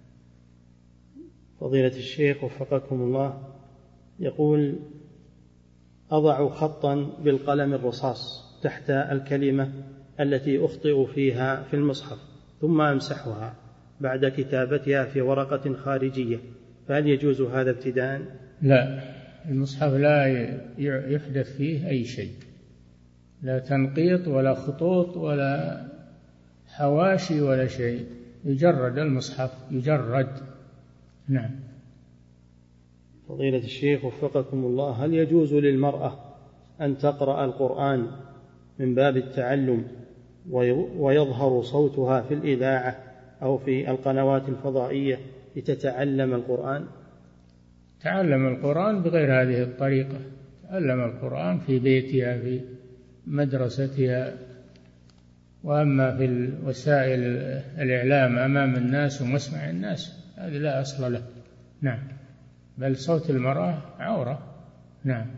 C: فضيلة الشيخ وفقكم الله، يقول: أضع خطا بالقلم الرصاص تحت الكلمة التي أخطئ فيها في المصحف ثم أمسحها بعد كتابتها في ورقة خارجية، فهل يجوز هذا ابتداء؟
B: لا، المصحف لا يحدث فيه أي شيء، لا تنقيط ولا خطوط ولا حواشي ولا شيء، يجرد المصحف يجرد. نعم.
C: فضيلة الشيخ وفقكم الله، هل يجوز للمرأة أن تقرأ القرآن من باب التعلم ويظهر صوتها في الإذاعة أو في القنوات الفضائية لتتعلم القرآن؟
B: تعلم القرآن بغير هذه الطريقة، تعلم القرآن في بيتها في مدرستها، وأما في وسائل الإعلام أمام الناس ومسمع الناس هذا لا أصل له. نعم. بل صوت المرأة عورة. نعم.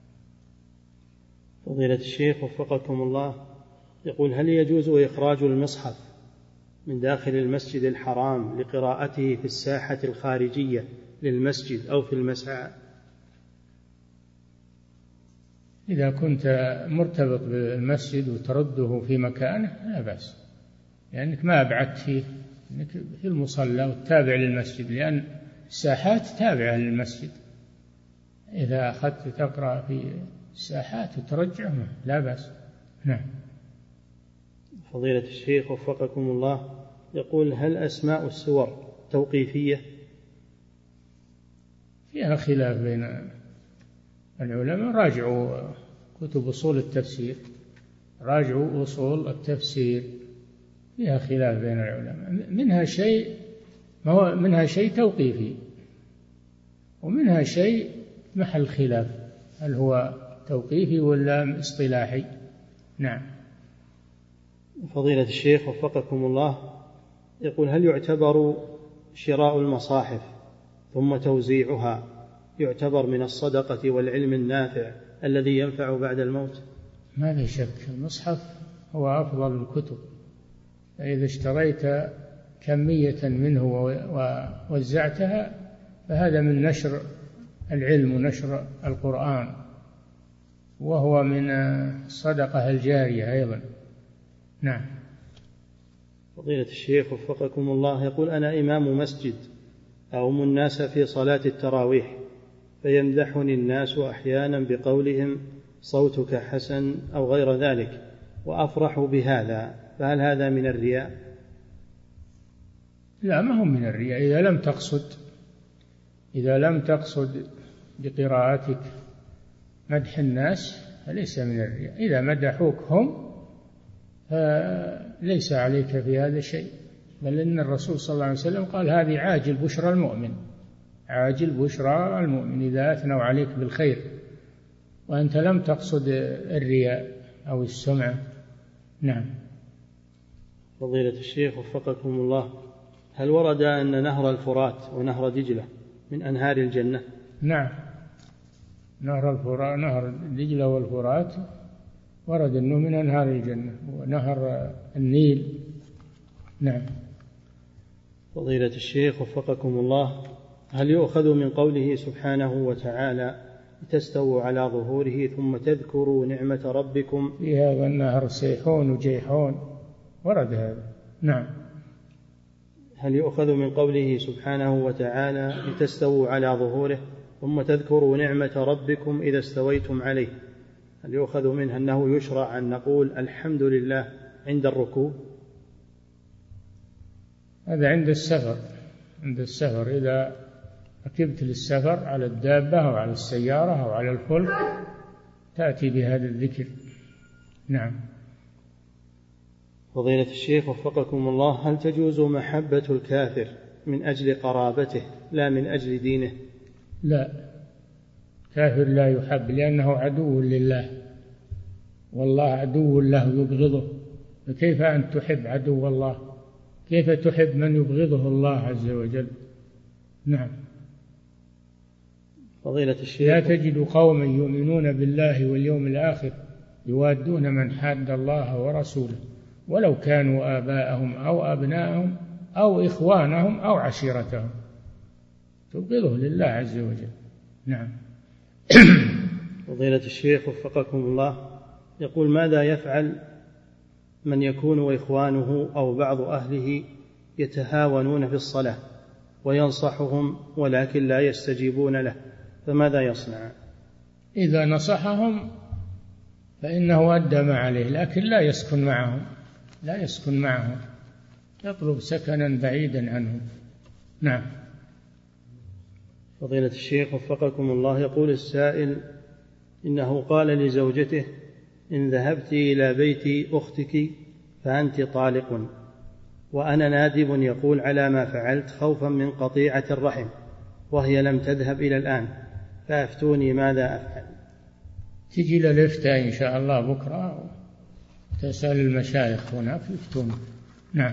C: فضيلة الشيخ وفقكم الله، يقول: هل يجوز إخراج المصحف من داخل المسجد الحرام لقراءته في الساحة الخارجية للمسجد أو في المسعى؟
B: إذا كنت مرتبط بالمسجد وترده في مكانه لا بأس، لأنك ما أبعدت فيه، أنك في المصلى والتابع للمسجد، لأن الساحات تابعة للمسجد. إذا أخذت تقرأ في الساحات وترجعه لا بأس. نعم.
C: فضيلة الشيخ وفقكم الله، يقول: هل أسماء السور توقيفية؟
B: فيها خلاف بين العلماء، راجعوا كتب أصول التفسير، راجعوا أصول التفسير، فيها خلاف بين العلماء، منها شيء ما هو منها شيء توقيفي، ومنها شيء محل خلاف، هل هو توقيفي ولا اصطلاحي. نعم.
C: فضيلة الشيخ وفقكم الله، يقول: هل يعتبر شراء المصاحف ثم توزيعها يعتبر من الصدقة والعلم النافع الذي ينفع بعد الموت؟
B: ما في شك، المصحف هو أفضل الكتب، فإذا اشتريت كمية منه ووزعتها فهذا من نشر العلم ونشر القرآن، وهو من الصدقة الجارية أيضا. نعم.
C: فضيلة الشيخ وفقكم الله، يقول: أنا إمام مسجد أؤم الناس في صلاة التراويح، فيمدحني الناس أحيانا بقولهم صوتك حسن أو غير ذلك، وأفرح بهذا، فهل هذا من الرياء؟
B: لا، ما هو من الرياء، إذا لم تقصد إذا لم تقصد بقراءتك مدح الناس فليس من الرياء. إذا مدحوك هم فليس عليك في هذا شيء، بل إن الرسول صلى الله عليه وسلم قال: هذه عاجل بشرى المؤمن، عاجل بشرى المؤمن إذا أثنوا عليك بالخير، وأنت لم تقصد الرياء أو السمعة. نعم.
C: فضيلة الشيخ وفقكم الله، هل ورد أن نهر الفرات ونهر دجلة من أنهار الجنة؟
B: نعم، نهر الفرات، نهر دجلة والفرات ورد أنه من أنهار الجنة، ونهر النيل. نعم.
C: فضيلة الشيخ وفقكم الله، هل يؤخذ من قوله سبحانه وتعالى: لتستووا على ظهوره ثم تذكروا نعمة ربكم
B: في هذا النهر سيحون وجيحون، ورد هذا؟ نعم.
C: هل يؤخذ من قوله سبحانه وتعالى: لتستووا على ظهوره ثم تذكروا نعمة ربكم إذا استويتم عليه، هل يؤخذ منها أنه يشرع أن نقول الحمد لله عند الركوب؟
B: هذا عند السفر، عند السفر إذا ركبت للسفر على الدابة أو على السيارة أو على الفلك تأتي بهذا الذكر. نعم.
C: فضيلة الشيخ وفقكم الله، هل تجوز محبة الكافر من أجل قرابته لا من أجل دينه؟
B: لا، كافر لا يحب لأنه عدو لله، والله عدو له يبغضه، فكيف أن تحب عدو الله؟ كيف تحب من يبغضه الله عز وجل؟ نعم.
C: فضيلة الشيخ،
B: لا تجد قوما يؤمنون بالله واليوم الآخر يوادون من حاد الله ورسوله ولو كانوا آباءهم أو أبناءهم أو إخوانهم أو عشيرتهم، تبغضه لله عز وجل. نعم.
C: فضيلة الشيخ وفقكم الله، يقول ماذا يفعل من يكون وإخوانه أو بعض أهله يتهاونون في الصلاة وينصحهم ولكن لا يستجيبون له، فماذا يصنع؟
B: إذا نصحهم فإنه أدى ما عليه، لكن لا يسكن معهم، لا يسكن معهم، يطلب سكنا بعيدا عنهم. نعم.
C: فضيلة الشيخ وفقكم الله، يقول السائل إنه قال لزوجته إن ذهبت إلى بيت أختك فأنت طالق، وأنا نادب يقول على ما فعلت خوفا من قطيعة الرحم، وهي لم تذهب إلى الآن، فأفتوني ماذا أفعل؟
B: تجي للإفتاء إن شاء الله بكرة وتسأل المشايخ هناك يفتون. نعم.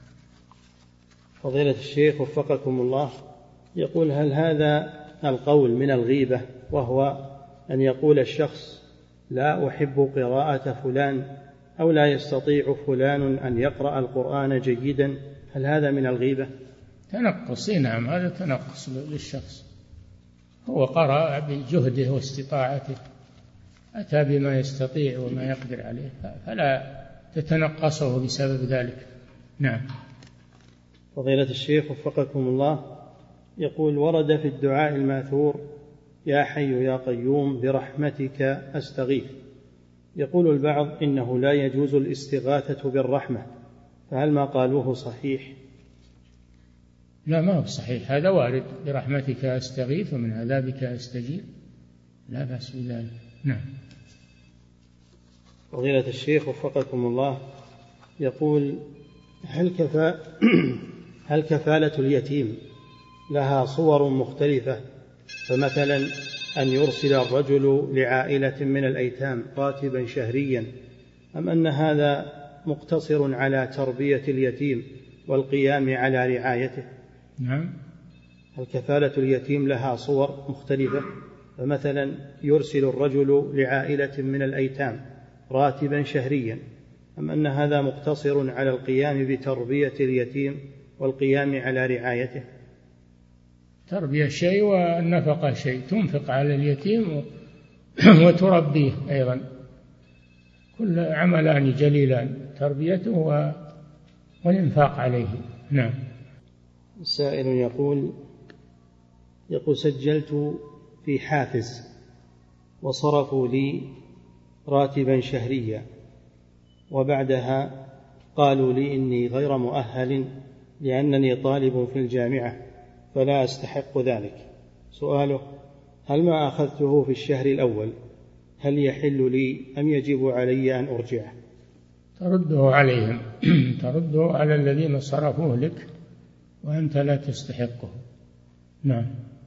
C: فضيلة الشيخ وفقكم الله، يقول هل هذا القول من الغيبة، وهو أن يقول الشخص لا أحب قراءة فلان أو لا يستطيع فلان أن يقرأ القرآن جيدا، هل هذا من الغيبة؟
B: تنقص. نعم، هذا تنقص للشخص، هو قرأ بجهده واستطاعته، أتى بما يستطيع وما يقدر عليه، فلا تتنقصه بسبب ذلك. نعم.
C: فضيلة الشيخ وفقكم الله، يقول ورد في الدعاء الماثور يا حي يا قيوم برحمتك أستغيث، يقول البعض إنه لا يجوز الاستغاثة بالرحمة، فهل ما قالوه صحيح؟
B: لا، ما هو صحيح، هذا وارد برحمتك أستغيث ومن عذابك أستجير، لا بأس بذلك. نعم.
C: فضيلة الشيخ وفقكم الله، يقول هل كفا هل كفالة اليتيم لها صور مختلفة، فمثلا أن يرسل الرجل لعائلة من الأيتام راتبا شهريا، أم أن هذا مقتصر على تربية اليتيم والقيام على رعايته؟
B: نعم.
C: هل كفالة اليتيم لها صور مختلفة، فمثلا يرسل الرجل لعائلة من الأيتام راتبا شهريا، أم أن هذا مقتصر على القيام بتربية اليتيم والقيام على رعايته؟
B: تربية شيء والنفقة شيء، تنفق على اليتيم وتربيه أيضا، كل عملان جليلان، تربيته والإنفاق عليه. نعم.
C: سائل يقول يقول سجلت في حافز وصرفوا لي راتبا شهريا، وبعدها قالوا لي إني غير مؤهل لأنني طالب في الجامعة فلا أستحق ذلك. سؤاله هل ما أخذته في الشهر الأول هل يحل لي أم يجب علي أن أرجعه؟
B: ترده عليهم ترده على الذين صرفوه لك وأنت لا تستحقه. نعم.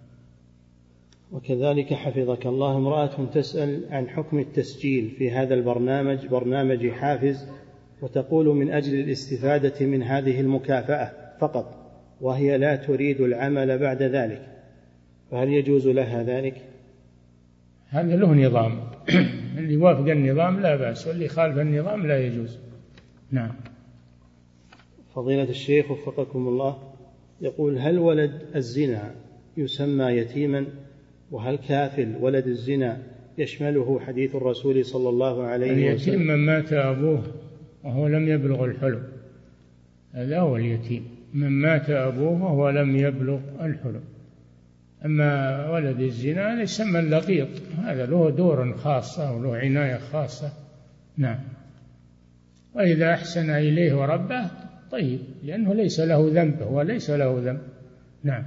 C: وكذلك حفظك الله امرأة تسأل عن حكم التسجيل في هذا البرنامج، برنامج حافز، وتقول من أجل الاستفادة من هذه المكافأة فقط، وهي لا تريد العمل بعد ذلك، فهل يجوز لها ذلك؟
B: هذا له نظام اللي يوافق النظام لا بأس، واللي خالف النظام لا يجوز. نعم.
C: فضيلة الشيخ وفقكم الله، يقول هل ولد الزنا يسمى يتيما، وهل كافل ولد الزنا يشمله حديث الرسول صلى الله عليه وسلم؟
B: اليتيم من مات أبوه وهو لم يبلغ الحلم، هذا هو اليتيم، من مات أبوه وهو لم يبلغ الحلم، أما ولد الزنا هذا يسمى اللقيط، هذا له دور خاصة وله عناية خاصة. نعم. وإذا أحسن إليه وربه طيب، لأنه ليس له ذنب، هو ليس له ذنب. نعم.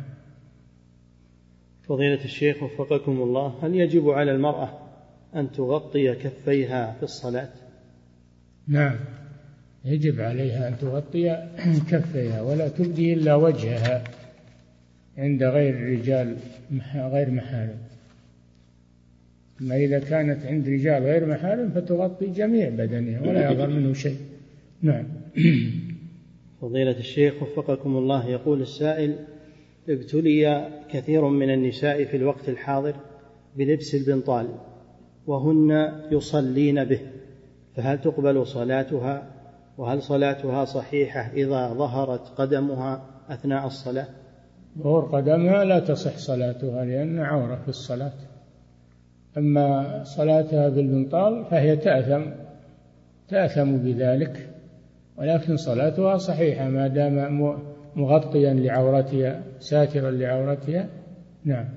C: فضيلة الشيخ وفقكم الله، هل يجب على المرأة أن تغطي كفيها في الصلاة؟
B: نعم، يجب عليها أن تغطي كفيها ولا تبدي إلا وجهها عند غير الرجال غير محارم. أما إذا كانت عند رجال غير محارم فتغطي جميع بدنها ولا يظهر منه شيء. نعم.
C: فضيلة الشيخ وفقكم الله، يقول السائل: ابتلي كثير من النساء في الوقت الحاضر بلبس البنطال وهن يصلين به، فهل تقبل صلاتها؟ وهل صلاتها صحيحة إذا ظهرت قدمها أثناء الصلاة؟
B: ظهور قدمها لا تصح صلاتها لأن عورة في الصلاة. أما صلاتها بالبنطال فهي تأثم تأثم بذلك، ولكن صلاتها صحيحة ما دام مغطيا لعورتها ساترا لعورتها. نعم.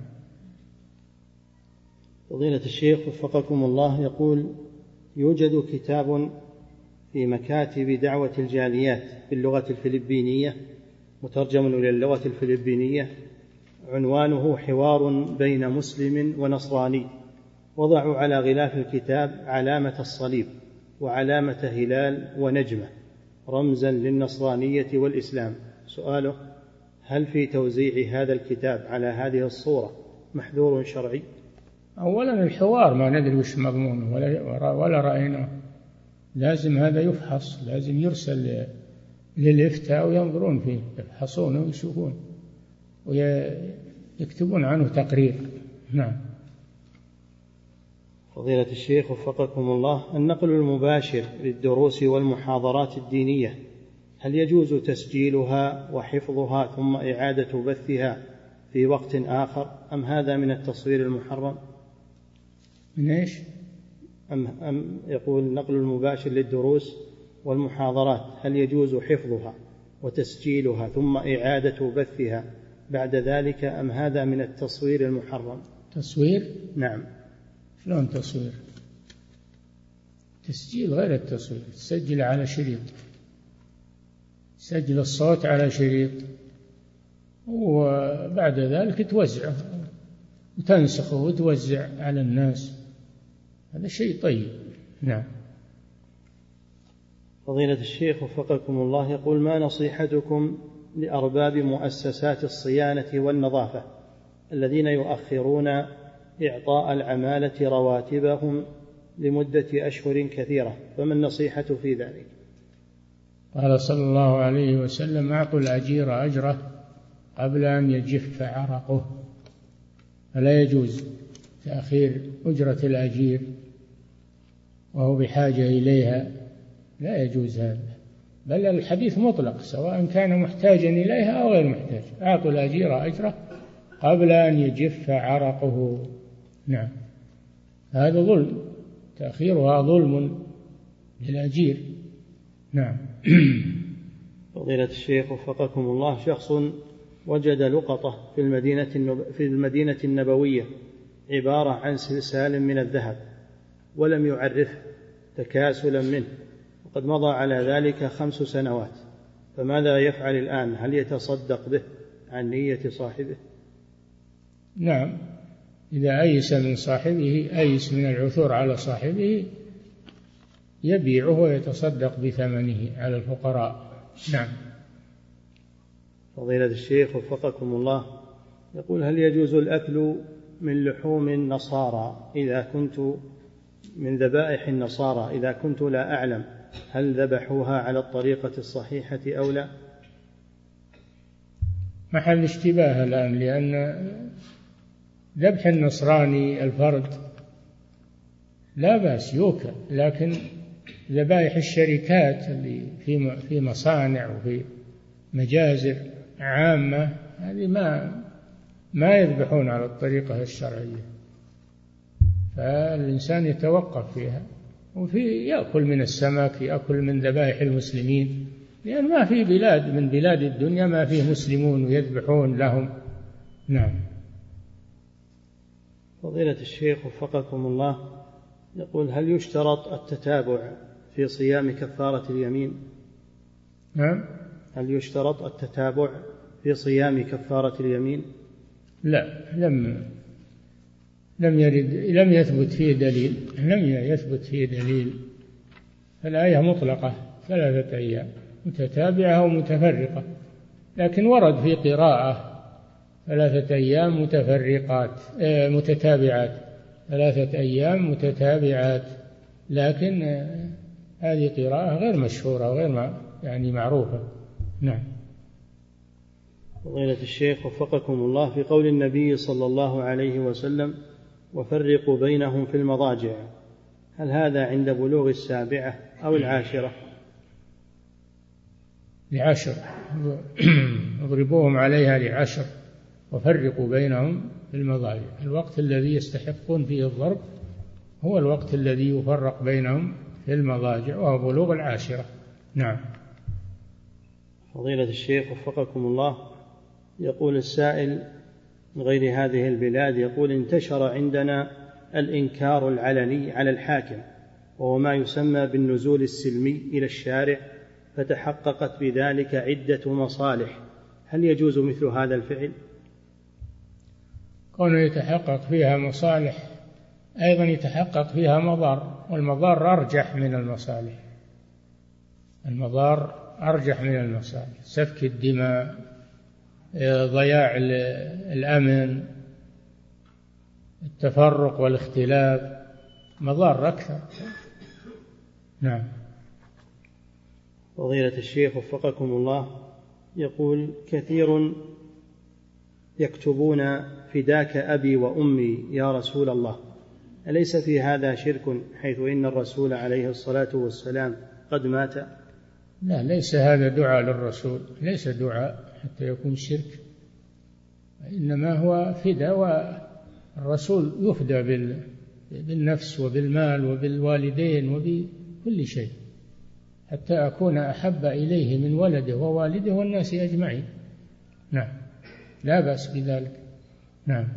C: فضيلة الشيخ وفقكم الله، يقول: يوجد كتاب في مكاتب دعوة الجاليات باللغة الفلبينية مترجم إلى اللغة الفلبينية، عنوانه حوار بين مسلم ونصراني، وضعوا على غلاف الكتاب علامة الصليب وعلامة هلال ونجمة رمزا للنصرانية والإسلام. سؤاله: هل في توزيع هذا الكتاب على هذه الصورة محذور شرعي؟
B: أولا الحوار ما ندري وش مضمونه ولا, ولا رأيناه، لازم هذا يفحص، لازم يرسل للإفتاء وينظرون فيه، يفحصونه ويشوفون ويكتبون عنه تقرير. نعم.
C: فضيلة الشيخ وفقكم الله، النقل المباشر للدروس والمحاضرات الدينية هل يجوز تسجيلها وحفظها ثم إعادة بثها في وقت آخر، أم هذا من التصوير المحرم؟
B: من إيش؟
C: أم, أم يقول النقل المباشر للدروس والمحاضرات هل يجوز حفظها وتسجيلها ثم إعادة بثها بعد ذلك، أم هذا من التصوير المحرم؟
B: تصوير؟
C: نعم.
B: شلون تصوير؟ تسجيل غير التصوير، تسجل على شريط، سجل الصوت على شريط وبعد ذلك توزعه وتنسخه وتوزع على الناس، هذا شيء طيب. نعم.
C: فضيلة الشيخ وفقكم الله، يقول: ما نصيحتكم لأرباب مؤسسات الصيانة والنظافة الذين يؤخرون إعطاء العمالة رواتبهم لمدة أشهر كثيرة، فما النصيحة في ذلك؟
B: قال صلى الله عليه وسلم: أعطوا الأجير أجره قبل أن يجف عرقه. فلا يجوز تأخير أجرة الأجير وهو بحاجة إليها، لا يجوز هذا، بل الحديث مطلق سواء كان محتاجا إليها أو غير محتاج. أعطوا الأجير أجره قبل أن يجف عرقه. نعم. هذا ظلم، تأخيرها ظلم للأجير. نعم.
C: فضيلة الشيخ وفقكم الله، شخص وجد لقطة في المدينة في المدينة النبوية عبارة عن سلسال من الذهب ولم يعرفه تكاسلا منه، وقد مضى على ذلك خمس سنوات، فماذا يفعل الآن؟ هل يتصدق به عن نية صاحبه؟
B: نعم، إذا أيس من صاحبه، أيس من العثور على صاحبه، يبيعه ويتصدق بثمنه على الفقراء. نعم.
C: فضيلة الشيخ وفقكم الله، يقول: هل يجوز الأكل من لحوم النصارى إذا كنت من ذبائح النصارى إذا كنت لا أعلم هل ذبحوها على الطريقة الصحيحة أو لا؟
B: محل اشتباه الآن، لأن ذبح النصراني الفرد لا بأس يوكل، لكن ذبائح الشركات اللي في في مصانع وفي مجازر عامة هذه ما ما يذبحون على الطريقة الشرعية، فالإنسان يتوقف فيها، وفي يأكل من السمك، يأكل من ذبائح المسلمين، لأن ما في بلاد من بلاد الدنيا ما فيه مسلمون ويذبحون لهم. نعم.
C: فضيلة الشيخ وفقكم الله، يقول: هل يشترط التتابع في صيام كفارة اليمين؟
B: نعم.
C: هل يشترط التتابع في صيام كفارة اليمين؟
B: لا، لم لم يرد لم يثبت فيه دليل لم يثبت فيه دليل. الآية مطلقة ثلاثة أيام متتابعة ومتفرقة، لكن ورد في قراءة ثلاثة أيام متفرقات متتابعات ثلاثة أيام متتابعات، لكن هذه قراءة غير مشهورة وغير يعني معروفة. نعم.
C: فضيلة الشيخ وفقكم الله، في قول النبي صلى الله عليه وسلم: وفرقوا بينهم في المضاجع، هل هذا عند بلوغ السابعة أو العاشرة؟
B: لعشر، اضربوهم عليها لعشر، وفرقوا بينهم في المضاجع. الوقت الذي يستحقون فيه الضرب هو الوقت الذي يفرق بينهم في المضاجع، وهو بلوغ العاشرة. نعم.
C: فضيلة الشيخ وفقكم الله، يقول السائل من غير هذه البلاد، يقول: انتشر عندنا الإنكار العلني على الحاكم، وهو ما يسمى بالنزول السلمي إلى الشارع، فتحققت بذلك عدة مصالح، هل يجوز مثل هذا الفعل؟
B: كونه يتحقق فيها مصالح أيضا يتحقق فيها مضار، والمضار أرجح من المصالح. المضار أرجح من المصالح، سفك الدماء، ضياع الأمن، التفرق والاختلاف، مضار أكثر. نعم.
C: فضيلة الشيخ وفقكم الله، يقول: كثير يكتبون: فداك أبي وأمي يا رسول الله، أليس في هذا شرك، حيث إن الرسول عليه الصلاة والسلام قد مات؟
B: لا، ليس هذا دعاء للرسول، ليس دعاء حتى يكون شرك، إنما هو فداء، والرسول يفدى بالنفس وبالمال وبالوالدين وبكل شيء حتى أكون أحب إليه من ولده ووالده والناس أجمعين. نعم، لا بأس بذلك. نعم.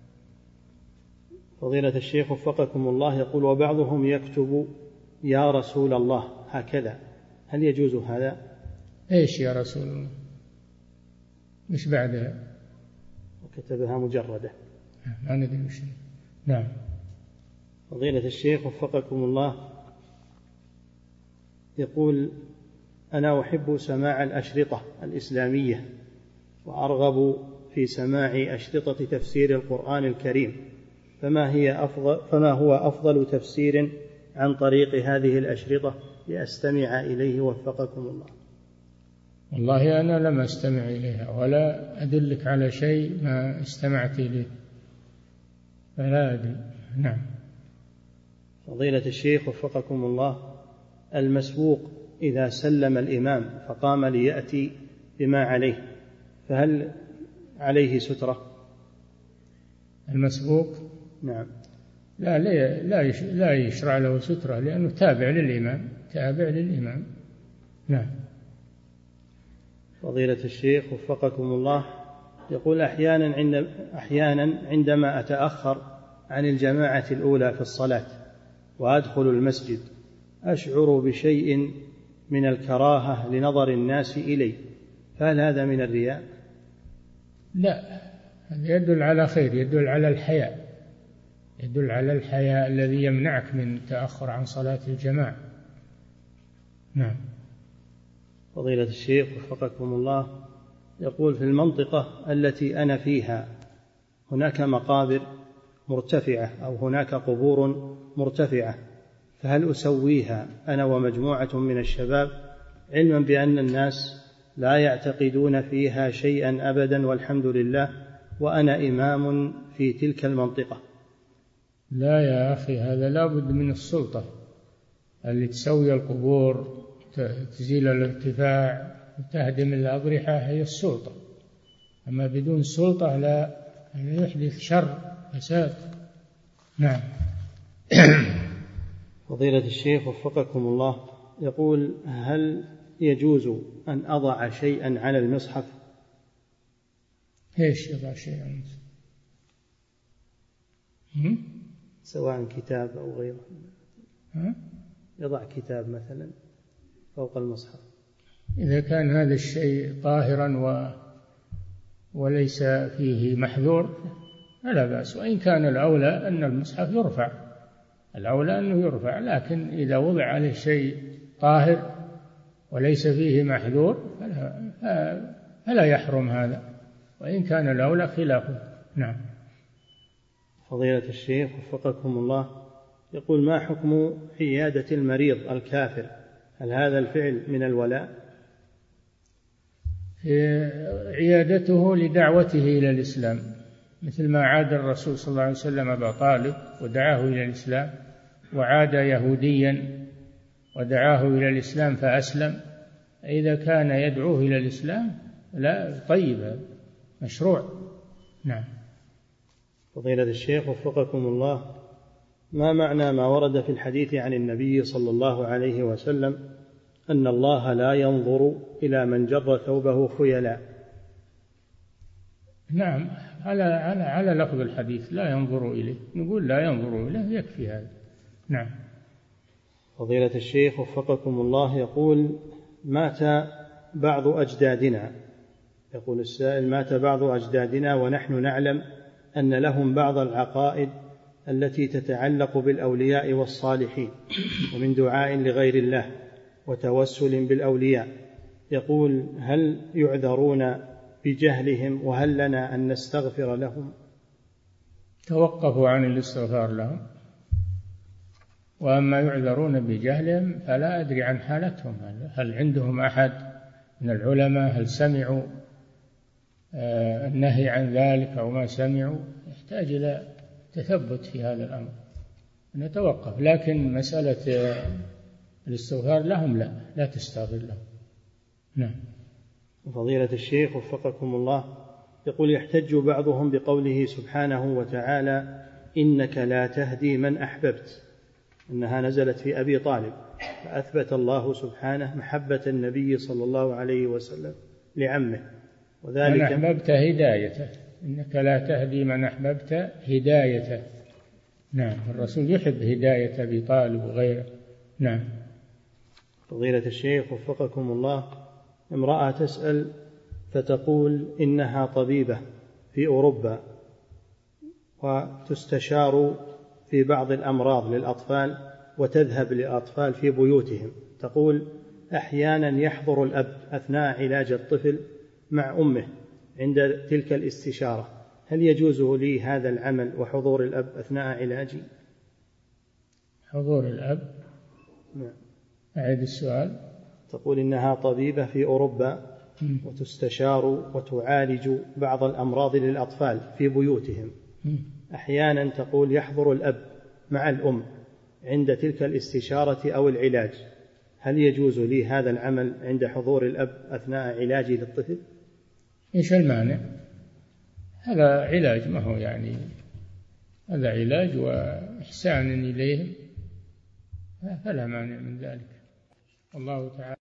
C: فضيلة الشيخ وفقكم الله، يقول: وبعضهم يكتب يا رسول الله هكذا، هل يجوز هذا؟
B: إيش يا رسول الله؟ مش بعدها؟
C: وكتبها مجردة.
B: ما ندري وش. نعم.
C: فضيلة الشيخ وفقكم الله، يقول: أنا أحب سماع الأشرطة الإسلامية، وأرغب في سماع أشرطة تفسير القرآن الكريم، فما هي أفضل فما هو أفضل تفسير عن طريق هذه الأشرطة لأستمع إليه وفقكم الله؟
B: والله أنا لم أستمع إليها ولا أدلك على شيء ما استمعت إليه، فلا أدري. نعم.
C: فضيلة الشيخ وفقكم الله، المسبوق إذا سلم الإمام فقام ليأتي بما عليه، فهل عليه سترة؟
B: المسبوق؟
C: نعم.
B: لا لا لا يشرع له سترة، لأنه تابع للإمام تابع للإمام. نعم.
C: فضيلة الشيخ وفقكم الله، يقول: أحيانا عند أحيانا عندما أتأخر عن الجماعة الأولى في الصلاة وأدخل المسجد أشعر بشيء من الكراهة لنظر الناس إلي، فهل هذا من الرياء؟
B: لا، هذا يدل على خير، يدل على الحياء، يدل على الحياء الذي يمنعك من التأخر عن صلاة الجماعة. نعم.
C: فضيلة الشيخ وفقكم الله، يقول: في المنطقة التي أنا فيها هناك مقابر مرتفعة أو هناك قبور مرتفعة، فهل أسويها أنا ومجموعة من الشباب، علما بأن الناس لا يعتقدون فيها شيئا أبدا والحمد لله، وأنا إمام في تلك المنطقة؟
B: لا يا أخي، هذا لا بد من السلطة اللي تسوي القبور، تزيل الارتفاع، تهدم الأضرحة، هي السلطة. أما بدون سلطة لا يحدث شر فساد. نعم.
C: فضيلة الشيخ وفقكم الله، يقول: هل يجوز أن أضع شيئا على المصحف؟
B: إيش يضع شيئا؟
C: سواء كتاب أو غيره، يضع كتاب مثلا فوق المصحف.
B: إذا كان هذا الشيء طاهرا و وليس فيه محذور فلا بأس، وإن كان الأولى أن المصحف يرفع، الأولى أنه يرفع، لكن إذا وضع عليه شيء طاهر وليس فيه محذور فلا, فلا يحرم هذا، وإن كان الأولى خلافه. نعم.
C: فضيلة الشيخ وفقكم الله، يقول: ما حكم عيادة المريض الكافر؟ هل هذا الفعل من الولاء؟
B: عيادته لدعوته إلى الإسلام، مثل ما عاد الرسول صلى الله عليه وسلم أبا طالب ودعاه إلى الإسلام، وعاد يهوديا ودعاه إلى الإسلام فأسلم. إذا كان يدعوه إلى الإسلام لا، طيب، مشروع. نعم.
C: فضيلة الشيخ وفقكم الله، ما معنى ما ورد في الحديث عن النبي صلى الله عليه وسلم أن الله لا ينظر إلى من جر ثوبه خيلاء؟
B: نعم، على على على لفظ الحديث لا ينظر إليه، نقول لا ينظر إليه، يكفي هذا. نعم.
C: فضيلة الشيخ وفقكم الله، يقول: مات بعض أجدادنا، يقول السائل: مات بعض أجدادنا ونحن نعلم أن لهم بعض العقائد التي تتعلق بالأولياء والصالحين، ومن دعاء لغير الله وتوسل بالأولياء. يقول: هل يعذرون بجهلهم، وهل لنا أن نستغفر لهم؟
B: توقفوا عن الاستغفار لهم، وأما يعذرون بجهلهم فلا أدري عن حالتهم، هل عندهم أحد من العلماء، هل سمعوا النهي عن ذلك أو ما سمعوا؟ يحتاج إلى تثبت في هذا الأمر، نتوقف. لكن مسألة الاستغفار لهم لا لا تستغفر لهم. نعم.
C: فضيلة الشيخ وفقكم الله، يقول: يحتج بعضهم بقوله سبحانه وتعالى: إنك لا تهدي من أحببت، إنها نزلت في أبي طالب، فأثبت الله سبحانه محبة النبي صلى الله عليه وسلم لعمه، وذلك
B: من أحببت هدايته، إنك لا تهدي من أحببت هدايته. نعم، الرسول يحب هداية أبي طالب وغيره. نعم.
C: فضيلة الشيخ وفقكم الله، امرأة تسأل فتقول إنها طبيبة في أوروبا وتستشار في بعض الأمراض للأطفال وتذهب للأطفال في بيوتهم. تقول: أحيانا يحضر الأب أثناء علاج الطفل مع أمه عند تلك الاستشارة، هل يجوز لي هذا العمل وحضور الأب أثناء علاجي؟
B: حضور الأب؟
C: نعم.
B: أعيد السؤال.
C: تقول إنها طبيبة في أوروبا وتستشار وتعالج بعض الأمراض للأطفال في بيوتهم، أحيانا تقول يحضر الأب مع الأم عند تلك الاستشارة أو العلاج، هل يجوز لي هذا العمل عند حضور الأب أثناء علاجي للطفل؟
B: إيش المانع؟ هذا علاج، ما هو يعني هذا علاج وإحسان إليهم، فلا مانع من ذلك. الله تعالى